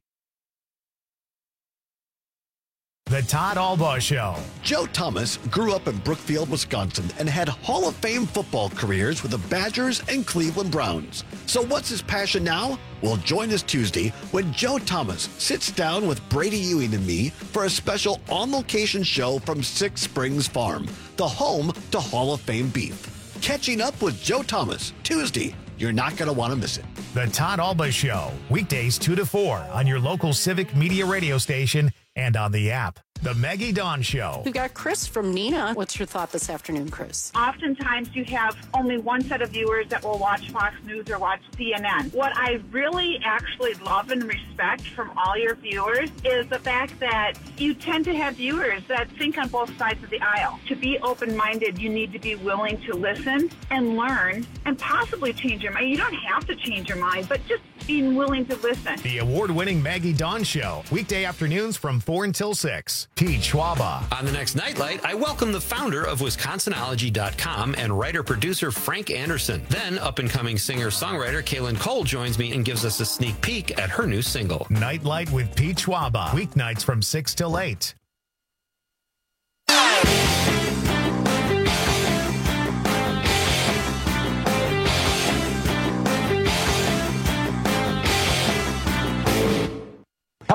Speaker 1: The Todd Albaugh Show.
Speaker 8: Joe Thomas grew up in Brookfield, Wisconsin, and had Hall of Fame football careers with the Badgers and Cleveland Browns. So what's his passion now? Well, join us Tuesday when Joe Thomas sits down with Brady Ewing and me for a special on-location show from Six Springs Farm, the home to Hall of Fame beef. Catching up with Joe Thomas, Tuesday. You're not going to want to miss it.
Speaker 1: The Todd Albaugh Show, weekdays 2 to 4 on your local Civic Media radio station and on the app. The Maggie Dawn Show.
Speaker 13: We've got Chris from Neenah. What's your thought this afternoon, Chris?
Speaker 14: Oftentimes you have only one set of viewers that will watch Fox News or watch CNN. What I really actually love and respect from all your viewers is the fact that you tend to have viewers that think on both sides of the aisle. To be open-minded, you need to be willing to listen and learn and possibly change your mind. You don't have to change your mind, but just being willing to listen.
Speaker 1: The award-winning Maggie Dawn Show, weekday afternoons from 4 until 6. Pete Schwaba.
Speaker 10: On the next Nightlight, I welcome the founder of Wisconsinology.com and writer-producer Frank Anderson. Then, up-and-coming singer-songwriter Kaylin Cole joins me and gives us a sneak peek at her new single.
Speaker 1: Nightlight with Pete Schwaba, weeknights from 6 till 8.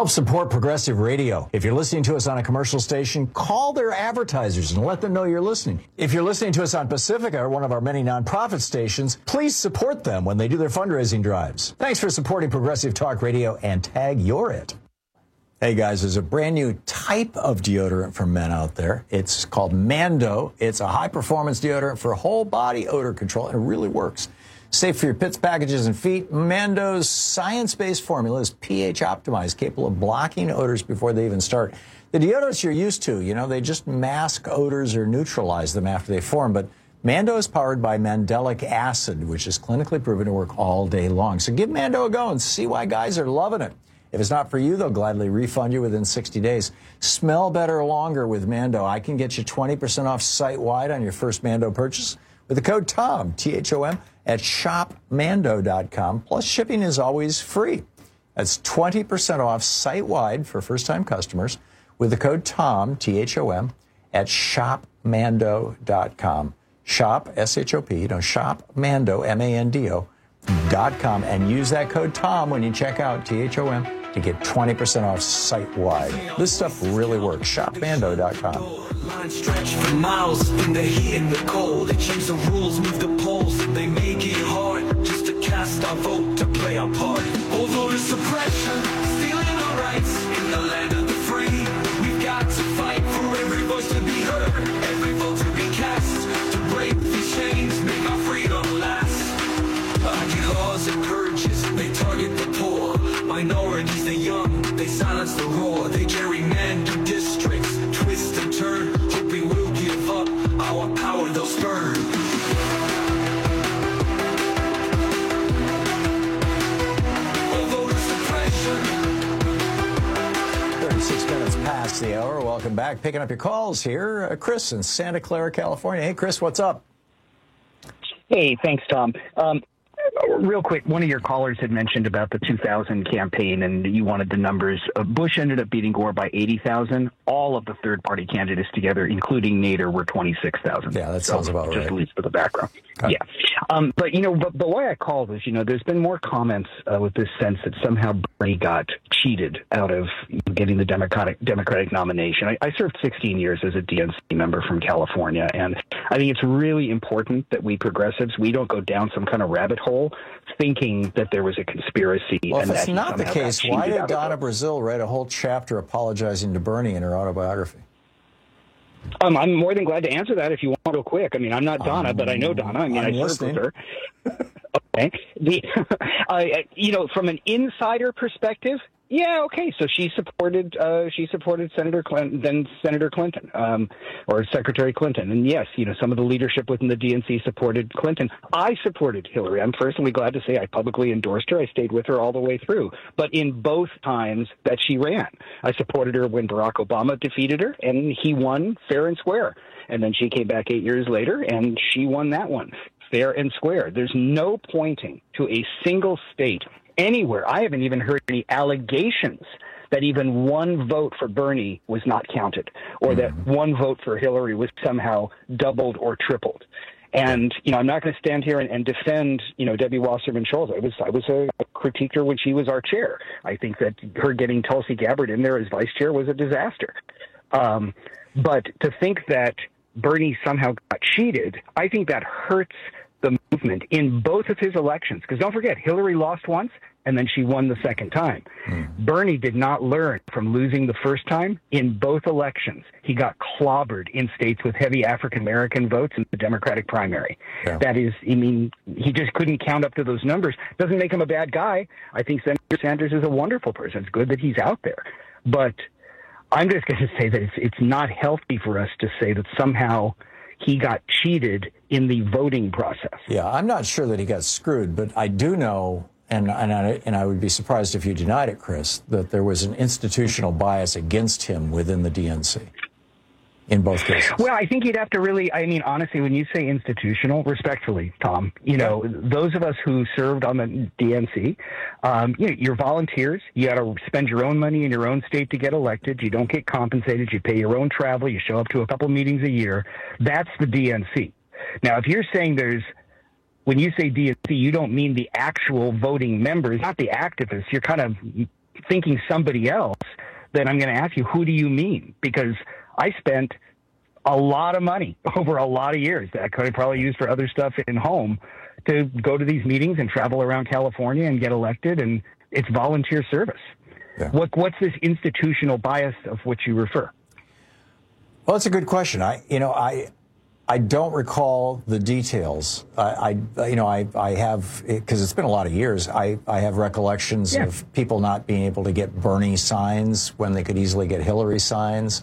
Speaker 17: Help support Progressive Radio. If you're listening to us on a commercial station, call their advertisers and let them know you're listening. If you're listening to us on Pacifica, or one of our many nonprofit stations, please support them when they do their fundraising drives. Thanks for supporting Progressive Talk Radio, and tag you're it. Hey guys, there's a brand new type of deodorant for men out there. It's called Mando. It's a high-performance deodorant for whole body odor control, and it really works. Safe for your pits, packages, and feet. Mando's science-based formula is pH optimized, capable of blocking odors before they even start. The deodorants you're used to, they just mask odors or neutralize them after they form, but Mando is powered by mandelic acid, which is clinically proven to work all day long. So give Mando a go and see why guys are loving it. If it's not for you, they'll gladly refund you within 60 days. Smell better longer with Mando. I can get you 20% off site-wide on your first Mando purchase with the code TOM, T-H-O-M, at shopmando.com. Plus, shipping is always free. That's 20% off site-wide for first-time customers with the code TOM, T-H-O-M, at shopmando.com. Shop, S-H-O-P, shopmando, M-A-N-D-O.com, and use that code TOM when you check out, T-H-O-M, to get 20% off site-wide. This stuff really works. Shopmando.com.
Speaker 26: Line stretch for miles in the heat and the cold. They change the rules, move the polls. They make it hard just to cast our vote, to play our part. All voter suppression, stealing our rights in the land of the free. We've got to fight for every voice to be heard, every vote to be cast, to break these chains, make our freedom last. Laws and purges, they target the poor, minorities, the young, they silence the roar, they gerrymander districts, twist and turn, hoping we'll give up our power they'll spurn. Voter suppression.
Speaker 17: 36 minutes past the hour. Welcome back. Picking up your calls here. Chris in Santa Clara, California. Hey, Chris, what's up?
Speaker 6: Hey, thanks, Tom. Real quick, one of your callers had mentioned about the 2000 campaign, and you wanted the numbers. Bush ended up beating Gore by 80,000. All of the third-party candidates together, including Nader, were 26,000.
Speaker 17: Yeah, that sounds about right.
Speaker 6: Just at least for the background. Okay. Yeah. But the way I called is, there's been more comments with this sense that somehow Bernie got cheated out of getting the Democratic nomination. I served 16 years as a DNC member from California, and I think it's really important that we progressives, we don't go down some kind of rabbit hole thinking that there was a conspiracy.
Speaker 17: Well,
Speaker 6: and
Speaker 17: if it's
Speaker 6: that
Speaker 17: not the case, why did Donna Brazile write a whole chapter apologizing to Bernie in her autobiography?
Speaker 6: I'm more than glad to answer that if you want real quick. I mean, I'm not Donna, but I know Donna. I mean, I served with her. Okay. From an insider perspective, yeah, okay. So she supported Senator Clinton, then Senator Clinton, or Secretary Clinton, and yes, some of the leadership within the DNC supported Clinton. I supported Hillary. I'm personally glad to say I publicly endorsed her. I stayed with her all the way through. But in both times that she ran, I supported her when Barack Obama defeated her, and he won fair and square. And then she came back 8 years later, and she won that one fair and square. There's no pointing to a single state anywhere. I haven't even heard any allegations that even one vote for Bernie was not counted, or that one vote for Hillary was somehow doubled or tripled. And, I'm not going to stand here and defend, Debbie Wasserman Schultz. I was a critiquer when she was our chair. I think that her getting Tulsi Gabbard in there as vice chair was a disaster. But to think that Bernie somehow got cheated, I think that hurts the movement in both of his elections. Because don't forget, Hillary lost once, and then she won the second time. Bernie did not learn from losing the first time in both elections. He got clobbered in states with heavy African-American votes in the Democratic primary. Yeah. That is, he just couldn't count up to those numbers. Doesn't make him a bad guy. I think Senator Sanders is a wonderful person. It's good that he's out there. But I'm just going to say that it's not healthy for us to say that somehow he got cheated in the voting process.
Speaker 17: Yeah, I'm not sure that he got screwed, but I do know, and I would be surprised if you denied it, Chris, that there was an institutional bias against him within the DNC in both cases.
Speaker 6: Well, I think you'd have to really, honestly, when you say institutional, respectfully, Tom, those of us who served on the DNC, you're volunteers. You got to spend your own money in your own state to get elected. You don't get compensated. You pay your own travel. You show up to a couple meetings a year. That's the DNC. Now, if you're saying when you say DNC, you don't mean the actual voting members, not the activists. You're kind of thinking somebody else, then I'm going to ask you, who do you mean? Because I spent a lot of money over a lot of years that I could have probably used for other stuff in home to go to these meetings and travel around California and get elected, and it's volunteer service.
Speaker 17: Yeah.
Speaker 6: What's this institutional bias of which you refer?
Speaker 17: Well, it's a good question. I don't recall the details. I have, because it's been a lot of years, I have recollections of people not being able to get Bernie signs when they could easily get Hillary signs.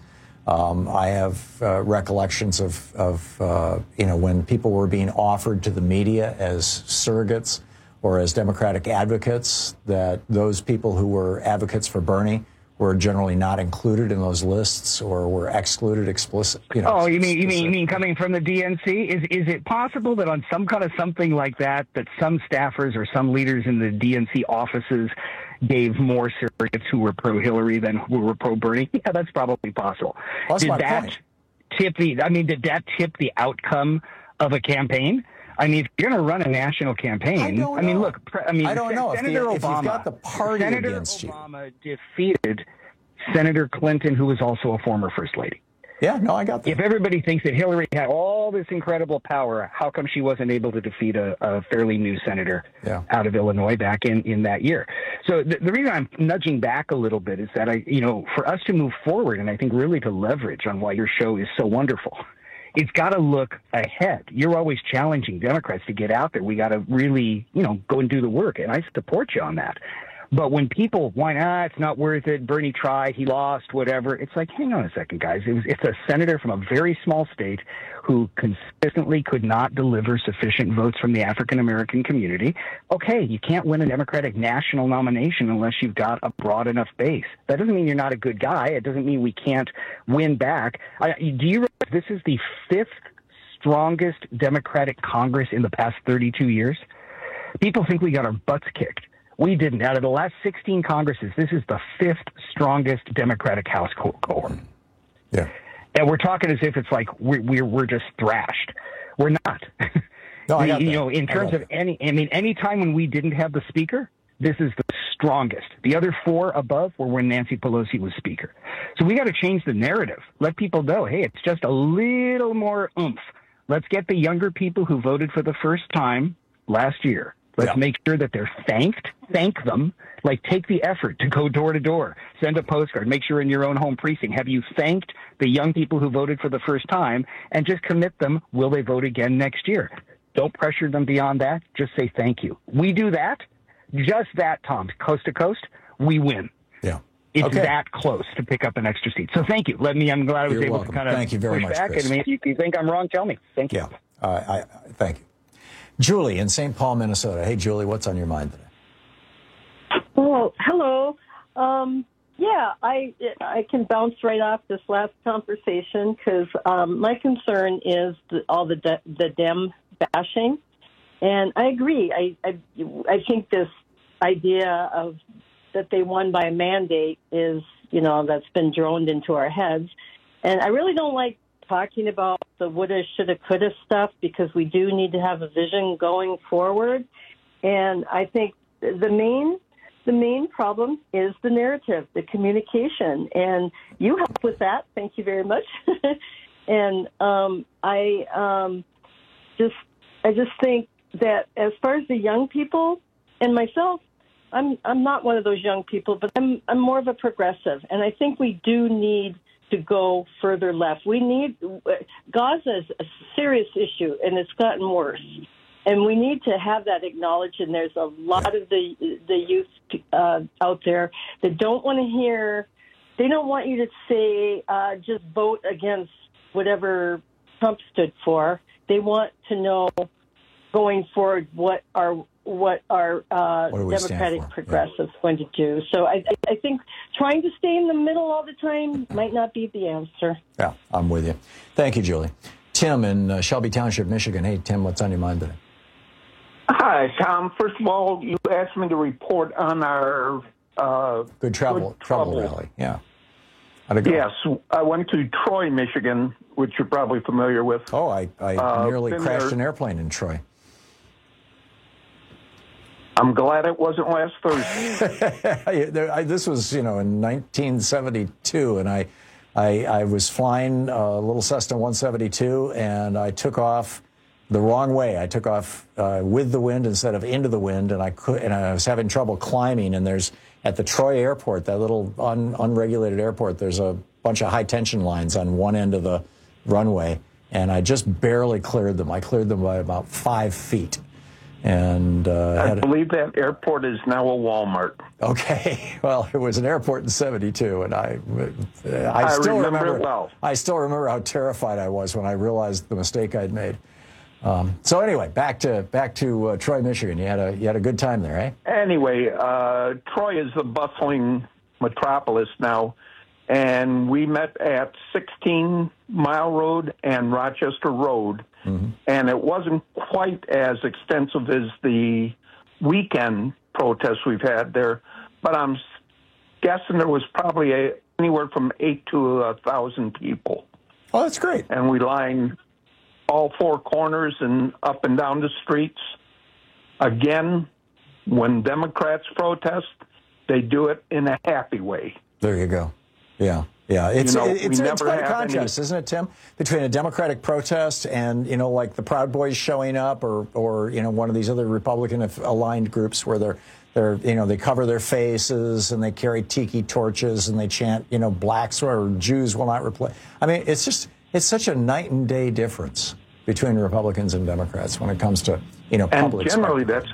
Speaker 17: I have recollections of when people were being offered to the media as surrogates or as Democratic advocates, that those people who were advocates for Bernie were generally not included in those lists or were excluded explicit. You mean
Speaker 6: coming from the DNC? Is it possible that on some kind of something like that some staffers or some leaders in the DNC offices gave more surrogates who were pro-Hillary than who were pro-Bernie? Yeah, that's probably possible.
Speaker 17: Well,
Speaker 6: did that tip the outcome of a campaign? I mean, if you're going to run a national campaign,
Speaker 17: I don't know.
Speaker 6: Senator
Speaker 17: if you've got the party against you.
Speaker 6: Obama defeated Senator Clinton, who was also a former First Lady.
Speaker 17: Yeah, no, I got that.
Speaker 6: If everybody thinks that Hillary had all this incredible power, how come she wasn't able to defeat a fairly new senator out of Illinois back in that year? So the reason I'm nudging back a little bit is that for us to move forward, and I think really to leverage on why your show is so wonderful, it's got to look ahead. You're always challenging Democrats to get out there. We got to really, go and do the work, and I support you on that. But when people whine, it's not worth it, Bernie tried, he lost, whatever, it's like, hang on a second, guys. It's a senator from a very small state who consistently could not deliver sufficient votes from the African-American community. Okay, you can't win a Democratic national nomination unless you've got a broad enough base. That doesn't mean you're not a good guy. It doesn't mean we can't win back. Do you realize this is the 5th strongest Democratic Congress in the past 32 years? People think we got our butts kicked. We didn't. Out of the last 16 Congresses, this is the 5th strongest Democratic House cohort.
Speaker 17: Yeah.
Speaker 6: And we're talking as if it's like we're just thrashed. We're not.
Speaker 17: No, I got that.
Speaker 6: In terms of any time when we didn't have the speaker, this is the strongest. The other 4 above were when Nancy Pelosi was speaker. So we got to change the narrative. Let people know, hey, it's just a little more oomph. Let's get the younger people who voted for the first time last year. Let's make sure that they're thanked. Thank them. Like, take the effort to go door to door. Send a postcard. Make sure in your own home precinct. Have you thanked the young people who voted for the first time? And just commit them. Will they vote again next year? Don't pressure them beyond that. Just say thank you. We do that. Just that, Tom. Coast to coast, we win.
Speaker 17: Yeah.
Speaker 6: It's that close to pick up an extra seat. So thank you. I'm glad I was able to kind of
Speaker 17: Thank you very
Speaker 6: push
Speaker 17: much,
Speaker 6: back.
Speaker 17: Chris.
Speaker 6: And if you think I'm wrong, tell me. Thank you.
Speaker 17: Yeah. Thank you. Julie in St. Paul, Minnesota. Hey, Julie, what's on your mind today?
Speaker 9: Oh, hello. I can bounce right off this last conversation because my concern is all the Dem bashing, and I agree. I think this idea of that they won by a mandate is that's been droned into our heads, and I really don't like talking about the woulda, shoulda, coulda stuff because we do need to have a vision going forward. And I think the main problem is the narrative, the communication, and you help with that. Thank you very much. And I just think that as far as the young people and myself, I'm not one of those young people, but I'm more of a progressive, and I think we do need to go further left. Gaza is a serious issue, and it's gotten worse. And we need to have that acknowledged, and there's a lot of the youth out there that don't want to hear, they don't want you to say, just vote against whatever Trump stood for. They want to know going forward what our Democratic progressives going to do. So I think trying to stay in the middle all the time might not be the answer.
Speaker 17: Yeah, I'm with you. Thank you, Julie. Tim in Shelby Township, Michigan. Hey, Tim, what's on your mind today?
Speaker 11: Hi, Tom. First of all, you asked me to report on our
Speaker 17: Good Trouble rally. Yeah. How'd it go?
Speaker 11: Yes, I went to Troy, Michigan, which you're probably familiar with.
Speaker 17: Oh, I nearly crashed an airplane in Troy.
Speaker 11: I'm glad it wasn't last Thursday.
Speaker 17: This was, in 1972, and I was flying a little Cessna 172, and I took off the wrong way. I took off with the wind instead of into the wind, and I was having trouble climbing. And there's at the Troy Airport, that little unregulated airport, there's a bunch of high tension lines on one end of the runway, and I just barely cleared them. I cleared them by about 5 feet. And
Speaker 11: I believe that airport is now a Walmart.
Speaker 17: Okay, well, it was an airport in '72, and I still remember it well. I still remember how terrified I was when I realized the mistake I'd made. So anyway, back to Troy, Michigan. You had a good time there, eh?
Speaker 11: Anyway, Troy is the bustling metropolis now, and we met at 16 Mile Road and Rochester Road. Mm-hmm. And it wasn't quite as extensive as the weekend protests we've had there, but I'm guessing there was probably anywhere from 8 to 1,000 people.
Speaker 17: Oh, that's great.
Speaker 11: And we lined all four corners and up and down the streets. Again, when Democrats protest, they do it in a happy way.
Speaker 17: There you go. Yeah. Yeah, it's quite a contrast, isn't it, Tim, between a Democratic protest and, like the Proud Boys showing up or one of these other Republican-aligned groups where they cover their faces and they carry tiki torches and they chant, blacks or Jews will not replace. I mean, it's such a night and day difference between Republicans and Democrats when it comes to, public
Speaker 11: spectacle.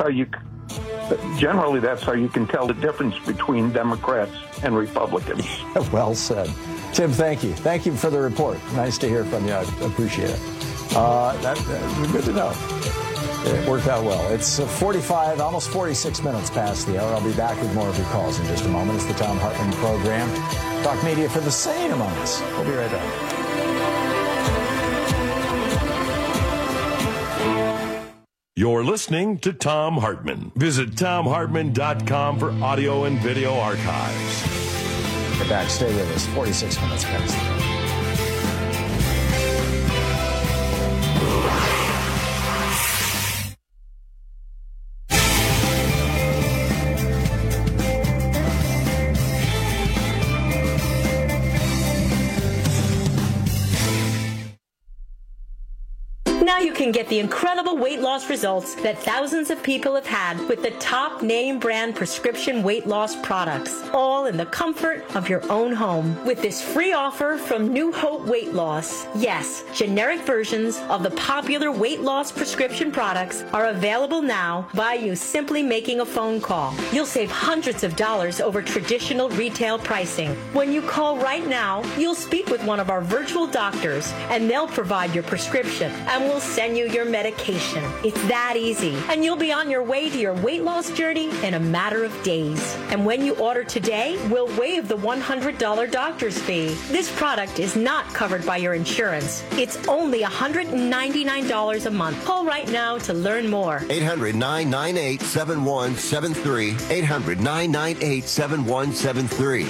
Speaker 11: Generally, that's how you can tell the difference between Democrats and Republicans.
Speaker 17: Well said. Tim, thank you. Thank you for the report. Nice to hear from you. I appreciate it. That's good to know. It worked out well. It's 45, almost 46 minutes past the hour. I'll be back with more of your calls in just a moment. It's the Thom Hartmann Program. Talk media for the sane among us. We'll be right back.
Speaker 16: You're listening to Thom Hartmann. Visit ThomHartmann.com for audio and video archives.
Speaker 17: Get back. Stay with us. 46 minutes past the hour.
Speaker 15: Now you can get the incredible weight loss results that thousands of people have had with the top name brand prescription weight loss products, all in the comfort of your own home. With this free offer from New Hope Weight Loss. Yes, generic versions of the popular weight loss prescription products are available now by you simply making a phone call. You'll save hundreds of dollars over traditional retail pricing. When you call right now, you'll speak with one of our virtual doctors and they'll provide your prescription and we'll send you your medication. It's that easy. And you'll be on your way to your weight loss journey in a matter of days. And when you order today, we'll waive the $100 doctor's fee. This product is not covered by your insurance. It's only $199 a month. Call right now to learn more.
Speaker 18: 800-998-7173. 800-998-7173.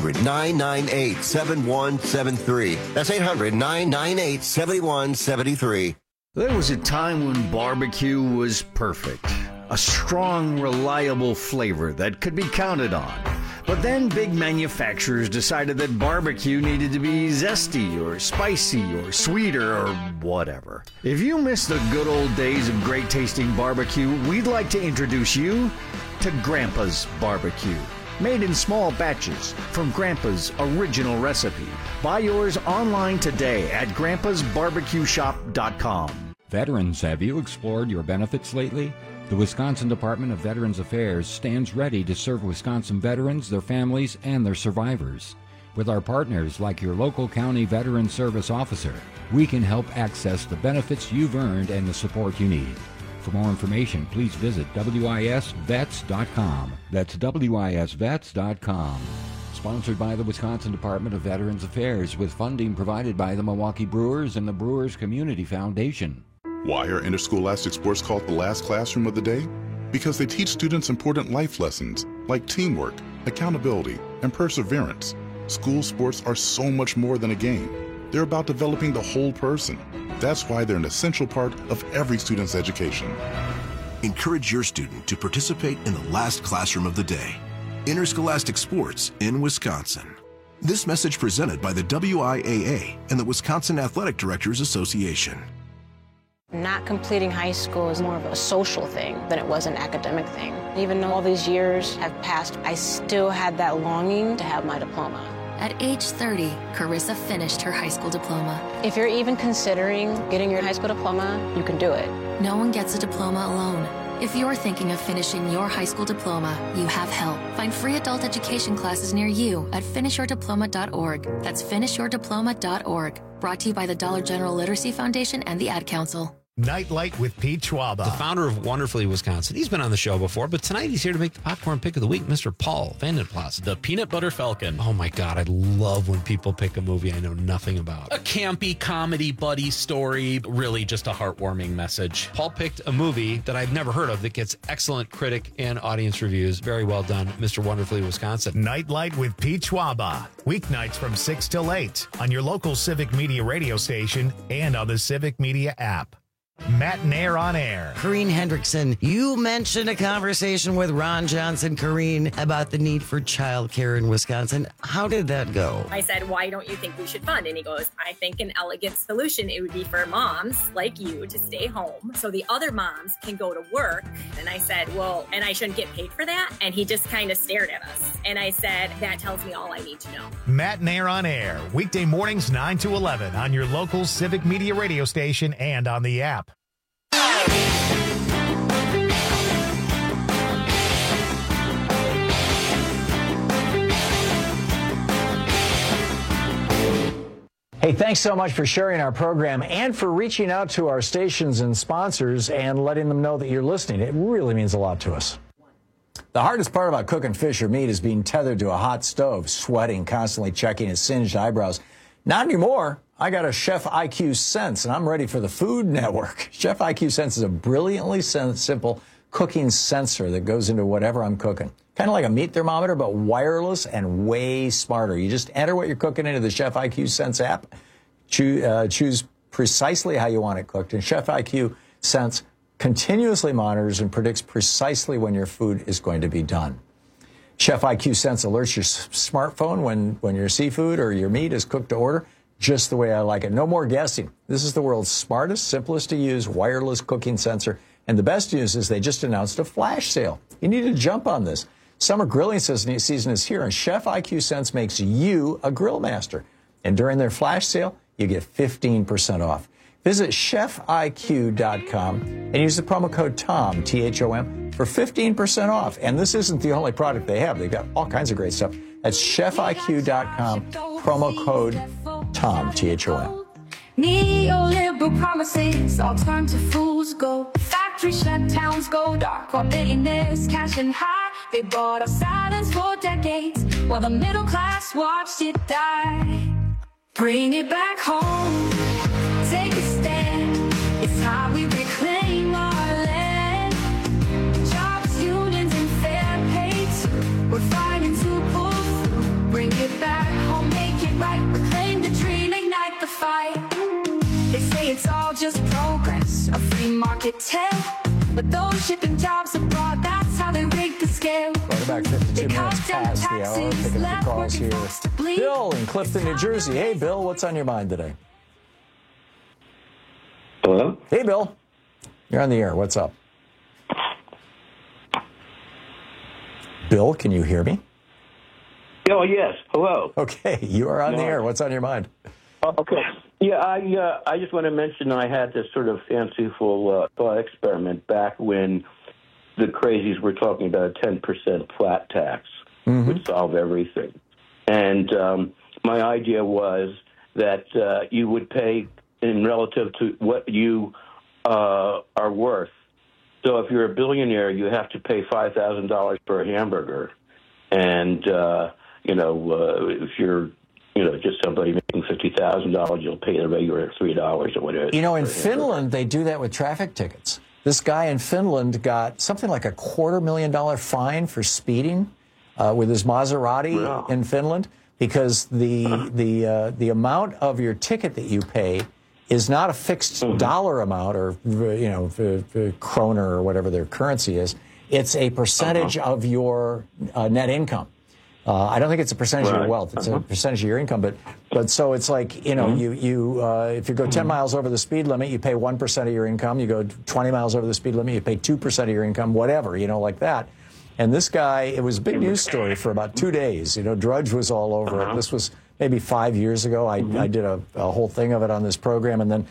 Speaker 18: 800-998-7173. That's 800-998-7173.
Speaker 19: There was a time when barbecue was perfect. A strong, reliable flavor that could be counted on. But then big manufacturers decided that barbecue needed to be zesty or spicy or sweeter or whatever. If you miss the good old days of great tasting barbecue, we'd like to introduce you to Grandpa's Barbecue. Made in small batches from Grandpa's original recipe. Buy yours online today at grandpasbarbecueshop.com.
Speaker 21: Veterans, have you explored your benefits lately? The Wisconsin Department of Veterans Affairs stands ready to serve Wisconsin veterans, their families, and their survivors. With our partners like your local county veteran service officer, we can help access the benefits you've earned and the support you need. For more information, please visit wisvets.com. That's wisvets.com. Sponsored by the Wisconsin Department of Veterans Affairs with funding provided by the Milwaukee Brewers and the Brewers Community Foundation.
Speaker 22: Why are interscholastic sports called the last classroom of the day? Because they teach students important life lessons like teamwork, accountability, and perseverance. School sports are so much more than a game. They're about developing the whole person. That's why they're an essential part of every student's education.
Speaker 2: Encourage your student to participate in the last classroom of the day, interscholastic sports in Wisconsin. This message presented by the WIAA and the Wisconsin Athletic Directors Association.
Speaker 3: Not completing high school is more of a social thing than it was an academic thing. Even though all these years have passed, I still had that longing to have my diploma.
Speaker 4: At age 30, Carissa finished her high school diploma.
Speaker 3: If you're even considering getting your high school diploma, you can do it.
Speaker 4: No one gets a diploma alone. If you're thinking of finishing your high school diploma, you have help. Find free adult education classes near you at finishyourdiploma.org. That's finishyourdiploma.org. Brought to you by the Dollar General Literacy Foundation and the Ad Council.
Speaker 1: Nightlight with Pete Schwaba,
Speaker 10: the founder of Wonderfully Wisconsin. He's been on the show before, but tonight he's here to make the popcorn pick of the week, Mr. Paul Vandenplas.
Speaker 23: The Peanut Butter Falcon.
Speaker 10: Oh my God, I love when people pick a movie I know nothing about.
Speaker 23: A campy comedy buddy story, really just a heartwarming message.
Speaker 10: Paul picked a movie that I've never heard of that gets excellent critic and audience reviews. Very well done, Mr. Wonderfully Wisconsin.
Speaker 1: Nightlight with Pete Schwaba, weeknights from 6 till 8 on your local Civic Media radio station and on the Civic Media app. Matt Nair on air.
Speaker 20: Corrine Hendrickson, you mentioned a conversation with Ron Johnson, Corrine, about the need for childcare in Wisconsin. How did that go?
Speaker 24: I said, why don't you think we should fund? And he goes, I think an elegant solution, it would be for moms like you to stay home so the other moms can go to work. And I said, well, and I shouldn't get paid for that? And he just kind of stared at us. And I said, that tells me all I need to know.
Speaker 1: Matt Nair on air, weekday mornings 9 to 11 on your local Civic Media radio station and on the app.
Speaker 17: Hey, thanks so much for sharing our program and for reaching out to our stations and sponsors and letting them know that you're listening. It really means a lot to us. The hardest part about cooking fish or meat is being tethered to a hot stove, sweating, constantly checking his singed eyebrows. Not anymore. I got a Chef IQ Sense, and I'm ready for the Food Network. Chef IQ Sense is a brilliantly simple cooking sensor that goes into whatever I'm cooking. Kind of like a meat thermometer, but wireless and way smarter. You just enter what you're cooking into the Chef IQ Sense app, choose precisely how you want it cooked, and Chef IQ Sense continuously monitors and predicts precisely when your food is going to be done. Chef IQ Sense alerts your smartphone when your seafood or your meat is cooked to order, just the way I like it. No more guessing. This is the world's smartest, simplest to use wireless cooking sensor. And the best news is they just announced a flash sale. You need to jump on this. Summer grilling season is here, and Chef IQ Sense makes you a grill master. And during their flash sale, you get 15% off. Visit chefiq.com and use the promo code TOM, T-H-O-M, for 15% off. And this isn't the only product they have. They've got all kinds of great stuff. That's chefiq.com, promo code TOM, T-H-O-M.
Speaker 25: Neoliberal promises all turn to fool's gold. Factory shutdowns go dark while billionaires cashing high. They bought our silence for decades while the middle class watched it die. Bring it back home. Take a stand. It's how we reclaim our land. Jobs, unions, and fair pay too. We're fighting to pull through. Bring it back home. Make it right. Reclaim the dream. Ignite the fight. They say it's all just progress, a free market tale. But those shipping jobs abroad, that's how they rig the scale.
Speaker 17: Right about 52 minutes past the hour. Picking up the calls here. Bill in Clifton, New Jersey. Hey, Bill, what's on your mind today?
Speaker 27: Hello?
Speaker 17: Hey, Bill. You're on the air. What's up? Bill, can you hear me?
Speaker 27: Oh, yes. Hello.
Speaker 17: Okay, you are on the air. What's on your mind?
Speaker 27: Okay. Yeah, I just want to mention I had this sort of fanciful thought experiment back when the crazies were talking about a 10% flat tax would solve everything. And my idea was that you would pay in relative to what you are worth. So if you're a billionaire, you have to pay $5,000 for a hamburger. And, if you're just somebody making $50,000, you'll pay the regular $3 or whatever.
Speaker 17: In Finland, they do that with traffic tickets. This guy in Finland got something like a $250,000 fine for speeding with his Maserati in Finland because the amount of your ticket that you pay is not a fixed dollar amount or, kroner or whatever their currency is. It's a percentage of your net income. I don't think it's a percentage of your wealth. It's a percentage of your income. But so it's like, if you go 10 miles over the speed limit, you pay 1% of your income. You go 20 miles over the speed limit, you pay 2% of your income, whatever, like that. And this guy, it was a big news story for about 2 days. Drudge was all over it. This was maybe 5 years ago. I did a whole thing of it on this program. And then,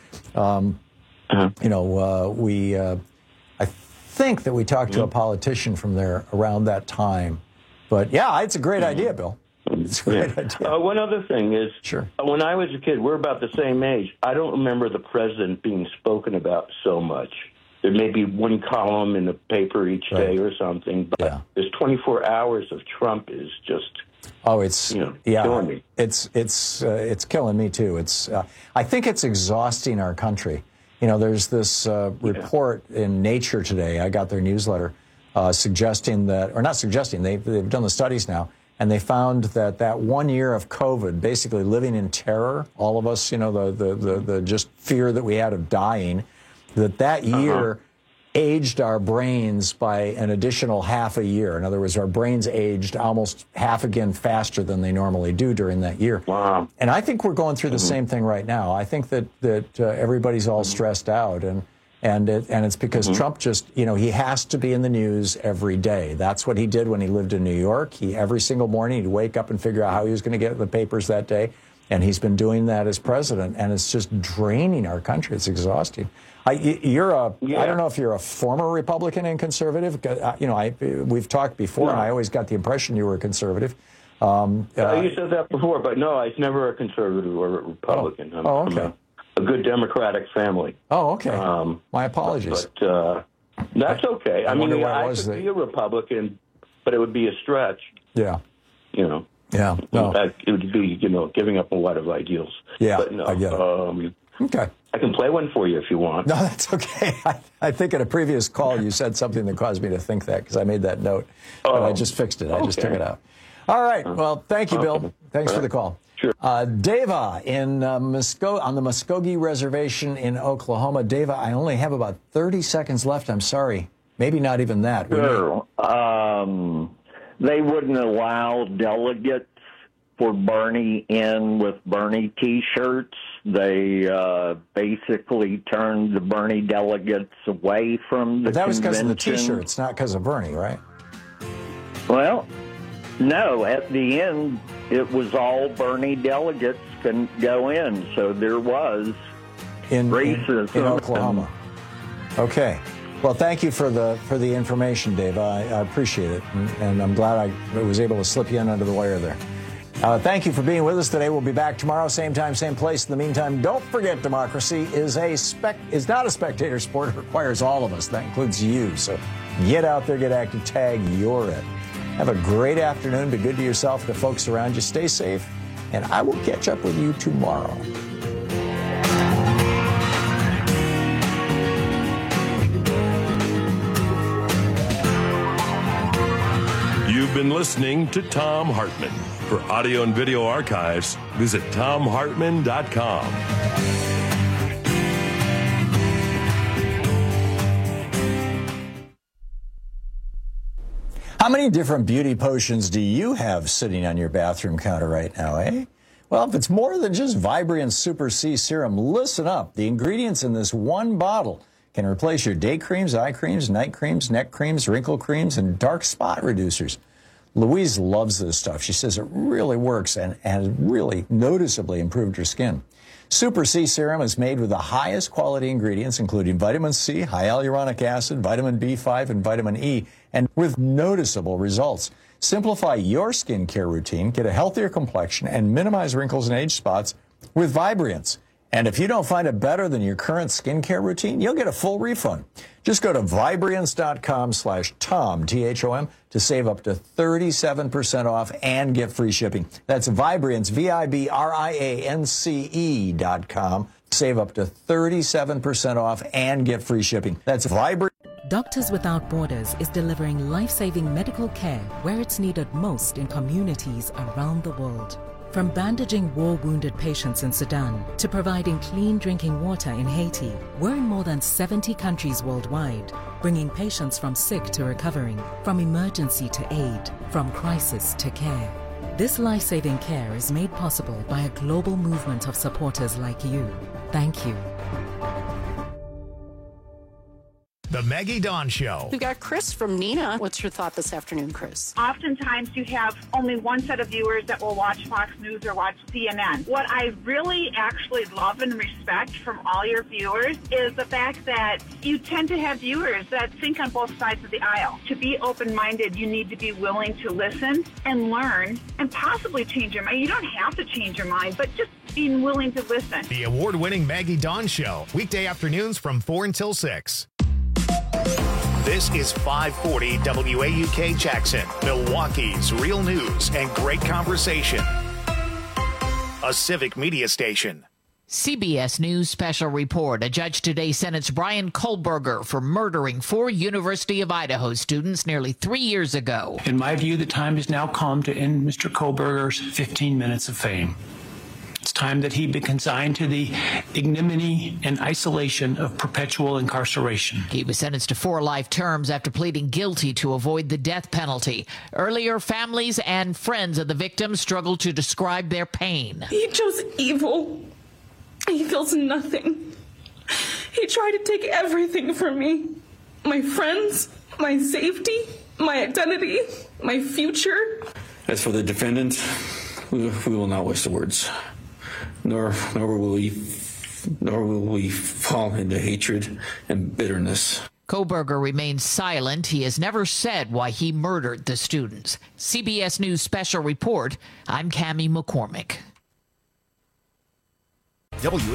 Speaker 17: I think that we talked to a politician from there around that time. But, yeah, it's a great idea, Bill. It's a great idea.
Speaker 27: One other thing is, when I was a kid, we're about the same age. I don't remember the president being spoken about so much. There may be one column in the paper each day or something, but there's 24 hours of Trump is just...
Speaker 17: Oh, it's
Speaker 27: killing me.
Speaker 17: It's killing me too. I think it's exhausting our country. There's this report in Nature today. I got their newsletter suggesting that, or not suggesting, they've done the studies now, and they found that 1 year of COVID, basically living in terror, all of us, the just fear that we had of dying, that year aged our brains by an additional half a year. In other words, our brains aged almost half again faster than they normally do during that year.
Speaker 27: Wow.
Speaker 17: And I think we're going through the same thing right now. I think that everybody's all stressed out, and it's because Trump just, he has to be in the news every day. That's what he did when he lived in New York. Every single morning, he'd wake up and figure out how he was going to get in the papers that day. And he's been doing that as president, and it's just draining our country. It's exhausting. I don't know if you're a former Republican and conservative. We've talked before, and I always got the impression you were a conservative.
Speaker 27: You said that before, but no, I was never a conservative or a Republican. I'm from a good Democratic family.
Speaker 17: Oh, okay. My apologies.
Speaker 27: But that's okay. I could be a Republican, but it would be a stretch.
Speaker 17: Yeah.
Speaker 27: Yeah.
Speaker 17: No.
Speaker 27: In fact, it would be, giving up a lot of ideals.
Speaker 17: Yeah,
Speaker 27: but no,
Speaker 17: I get it. Okay.
Speaker 27: I can play one for you if you want.
Speaker 17: No, that's okay. I think in a previous call you said something that caused me to think that because I made that note. But I just fixed it. I just took it out. All right. Well, thank you, Bill. Thanks for the call.
Speaker 27: Sure.
Speaker 17: Deva on the Muskogee Reservation in Oklahoma. Deva, I only have about 30 seconds left. I'm sorry. Maybe not even that.
Speaker 5: Sure. They wouldn't allow delegates for Bernie in with Bernie T-shirts. They basically turned the Bernie delegates away from the convention.
Speaker 17: But that was because of the T-shirts, not because of Bernie, right?
Speaker 5: Well, no. At the end, it was all Bernie delegates can go in. So there was racism
Speaker 17: in Oklahoma. Okay. Well, thank you for the information, Dave. I appreciate it, and I'm glad I was able to slip you in under the wire there. Thank you for being with us today. We'll be back tomorrow, same time, same place. In the meantime, don't forget democracy is not a spectator sport. It requires all of us. That includes you. So get out there, get active, tag, you're it. Have a great afternoon. Be good to yourself and the folks around you. Stay safe, and I will catch up with you tomorrow.
Speaker 16: You've been listening to Thom Hartmann. For audio and video archives, visit ThomHartmann.com.
Speaker 17: How many different beauty potions do you have sitting on your bathroom counter right now, eh? Well, if it's more than just Vibrant Super C Serum, listen up. The ingredients in this one bottle can replace your day creams, eye creams, night creams, neck creams, wrinkle creams, and dark spot reducers. Louise loves this stuff. She says it really works and has really noticeably improved her skin. Super C Serum is made with the highest quality ingredients, including vitamin C, high hyaluronic acid, vitamin B5, and vitamin E, and with noticeable results. Simplify your skincare routine, get a healthier complexion, and minimize wrinkles and age spots with Vibrance. And if you don't find it better than your current skincare routine, you'll get a full refund. Just go to Vibrance.com/Tom, T-H-O-M, to save up to 37% off and get free shipping. That's Vibrance, Vibrance.com. Save up to 37% off and get free shipping. That's Vibrance.
Speaker 7: Doctors Without Borders is delivering life-saving medical care where it's needed most in communities around the world. From bandaging war-wounded patients in Sudan to providing clean drinking water in Haiti, we're in more than 70 countries worldwide, bringing patients from sick to recovering, from emergency to aid, from crisis to care. This life-saving care is made possible by a global movement of supporters like you. Thank you.
Speaker 1: The Maggie Dawn Show.
Speaker 6: We've got Chris from Neenah. What's your thought this afternoon, Chris?
Speaker 8: Oftentimes you have only one set of viewers that will watch Fox News or watch CNN. What I really actually love and respect from all your viewers is the fact that you tend to have viewers that think on both sides of the aisle. To be open-minded, you need to be willing to listen and learn and possibly change your mind. You don't have to change your mind, but just being willing to listen.
Speaker 1: The award-winning Maggie Dawn Show, weekday afternoons from 4 until 6. This is 540 WAUK Jackson, Milwaukee's real news and great conversation. A civic media station.
Speaker 9: CBS News special report. A judge today sentenced Bryan Kohberger for murdering 4 University of Idaho students nearly 3 years ago.
Speaker 12: In my view, the time has now come to end Mr. Kohberger's 15 minutes of fame. It's time that he be consigned to the ignominy and isolation of perpetual incarceration.
Speaker 9: He was sentenced to 4 life terms after pleading guilty to avoid the death penalty. Earlier, families and friends of the victims struggled to describe their pain.
Speaker 13: He chose evil. He feels nothing. He tried to take everything from me. My friends, my safety, my identity, my future.
Speaker 14: As for the defendant, we will not waste the words. Nor will we fall into hatred and bitterness.
Speaker 9: Kohberger remains silent. He has never said why he murdered the students. CBS News special report. I'm Cammie McCormick.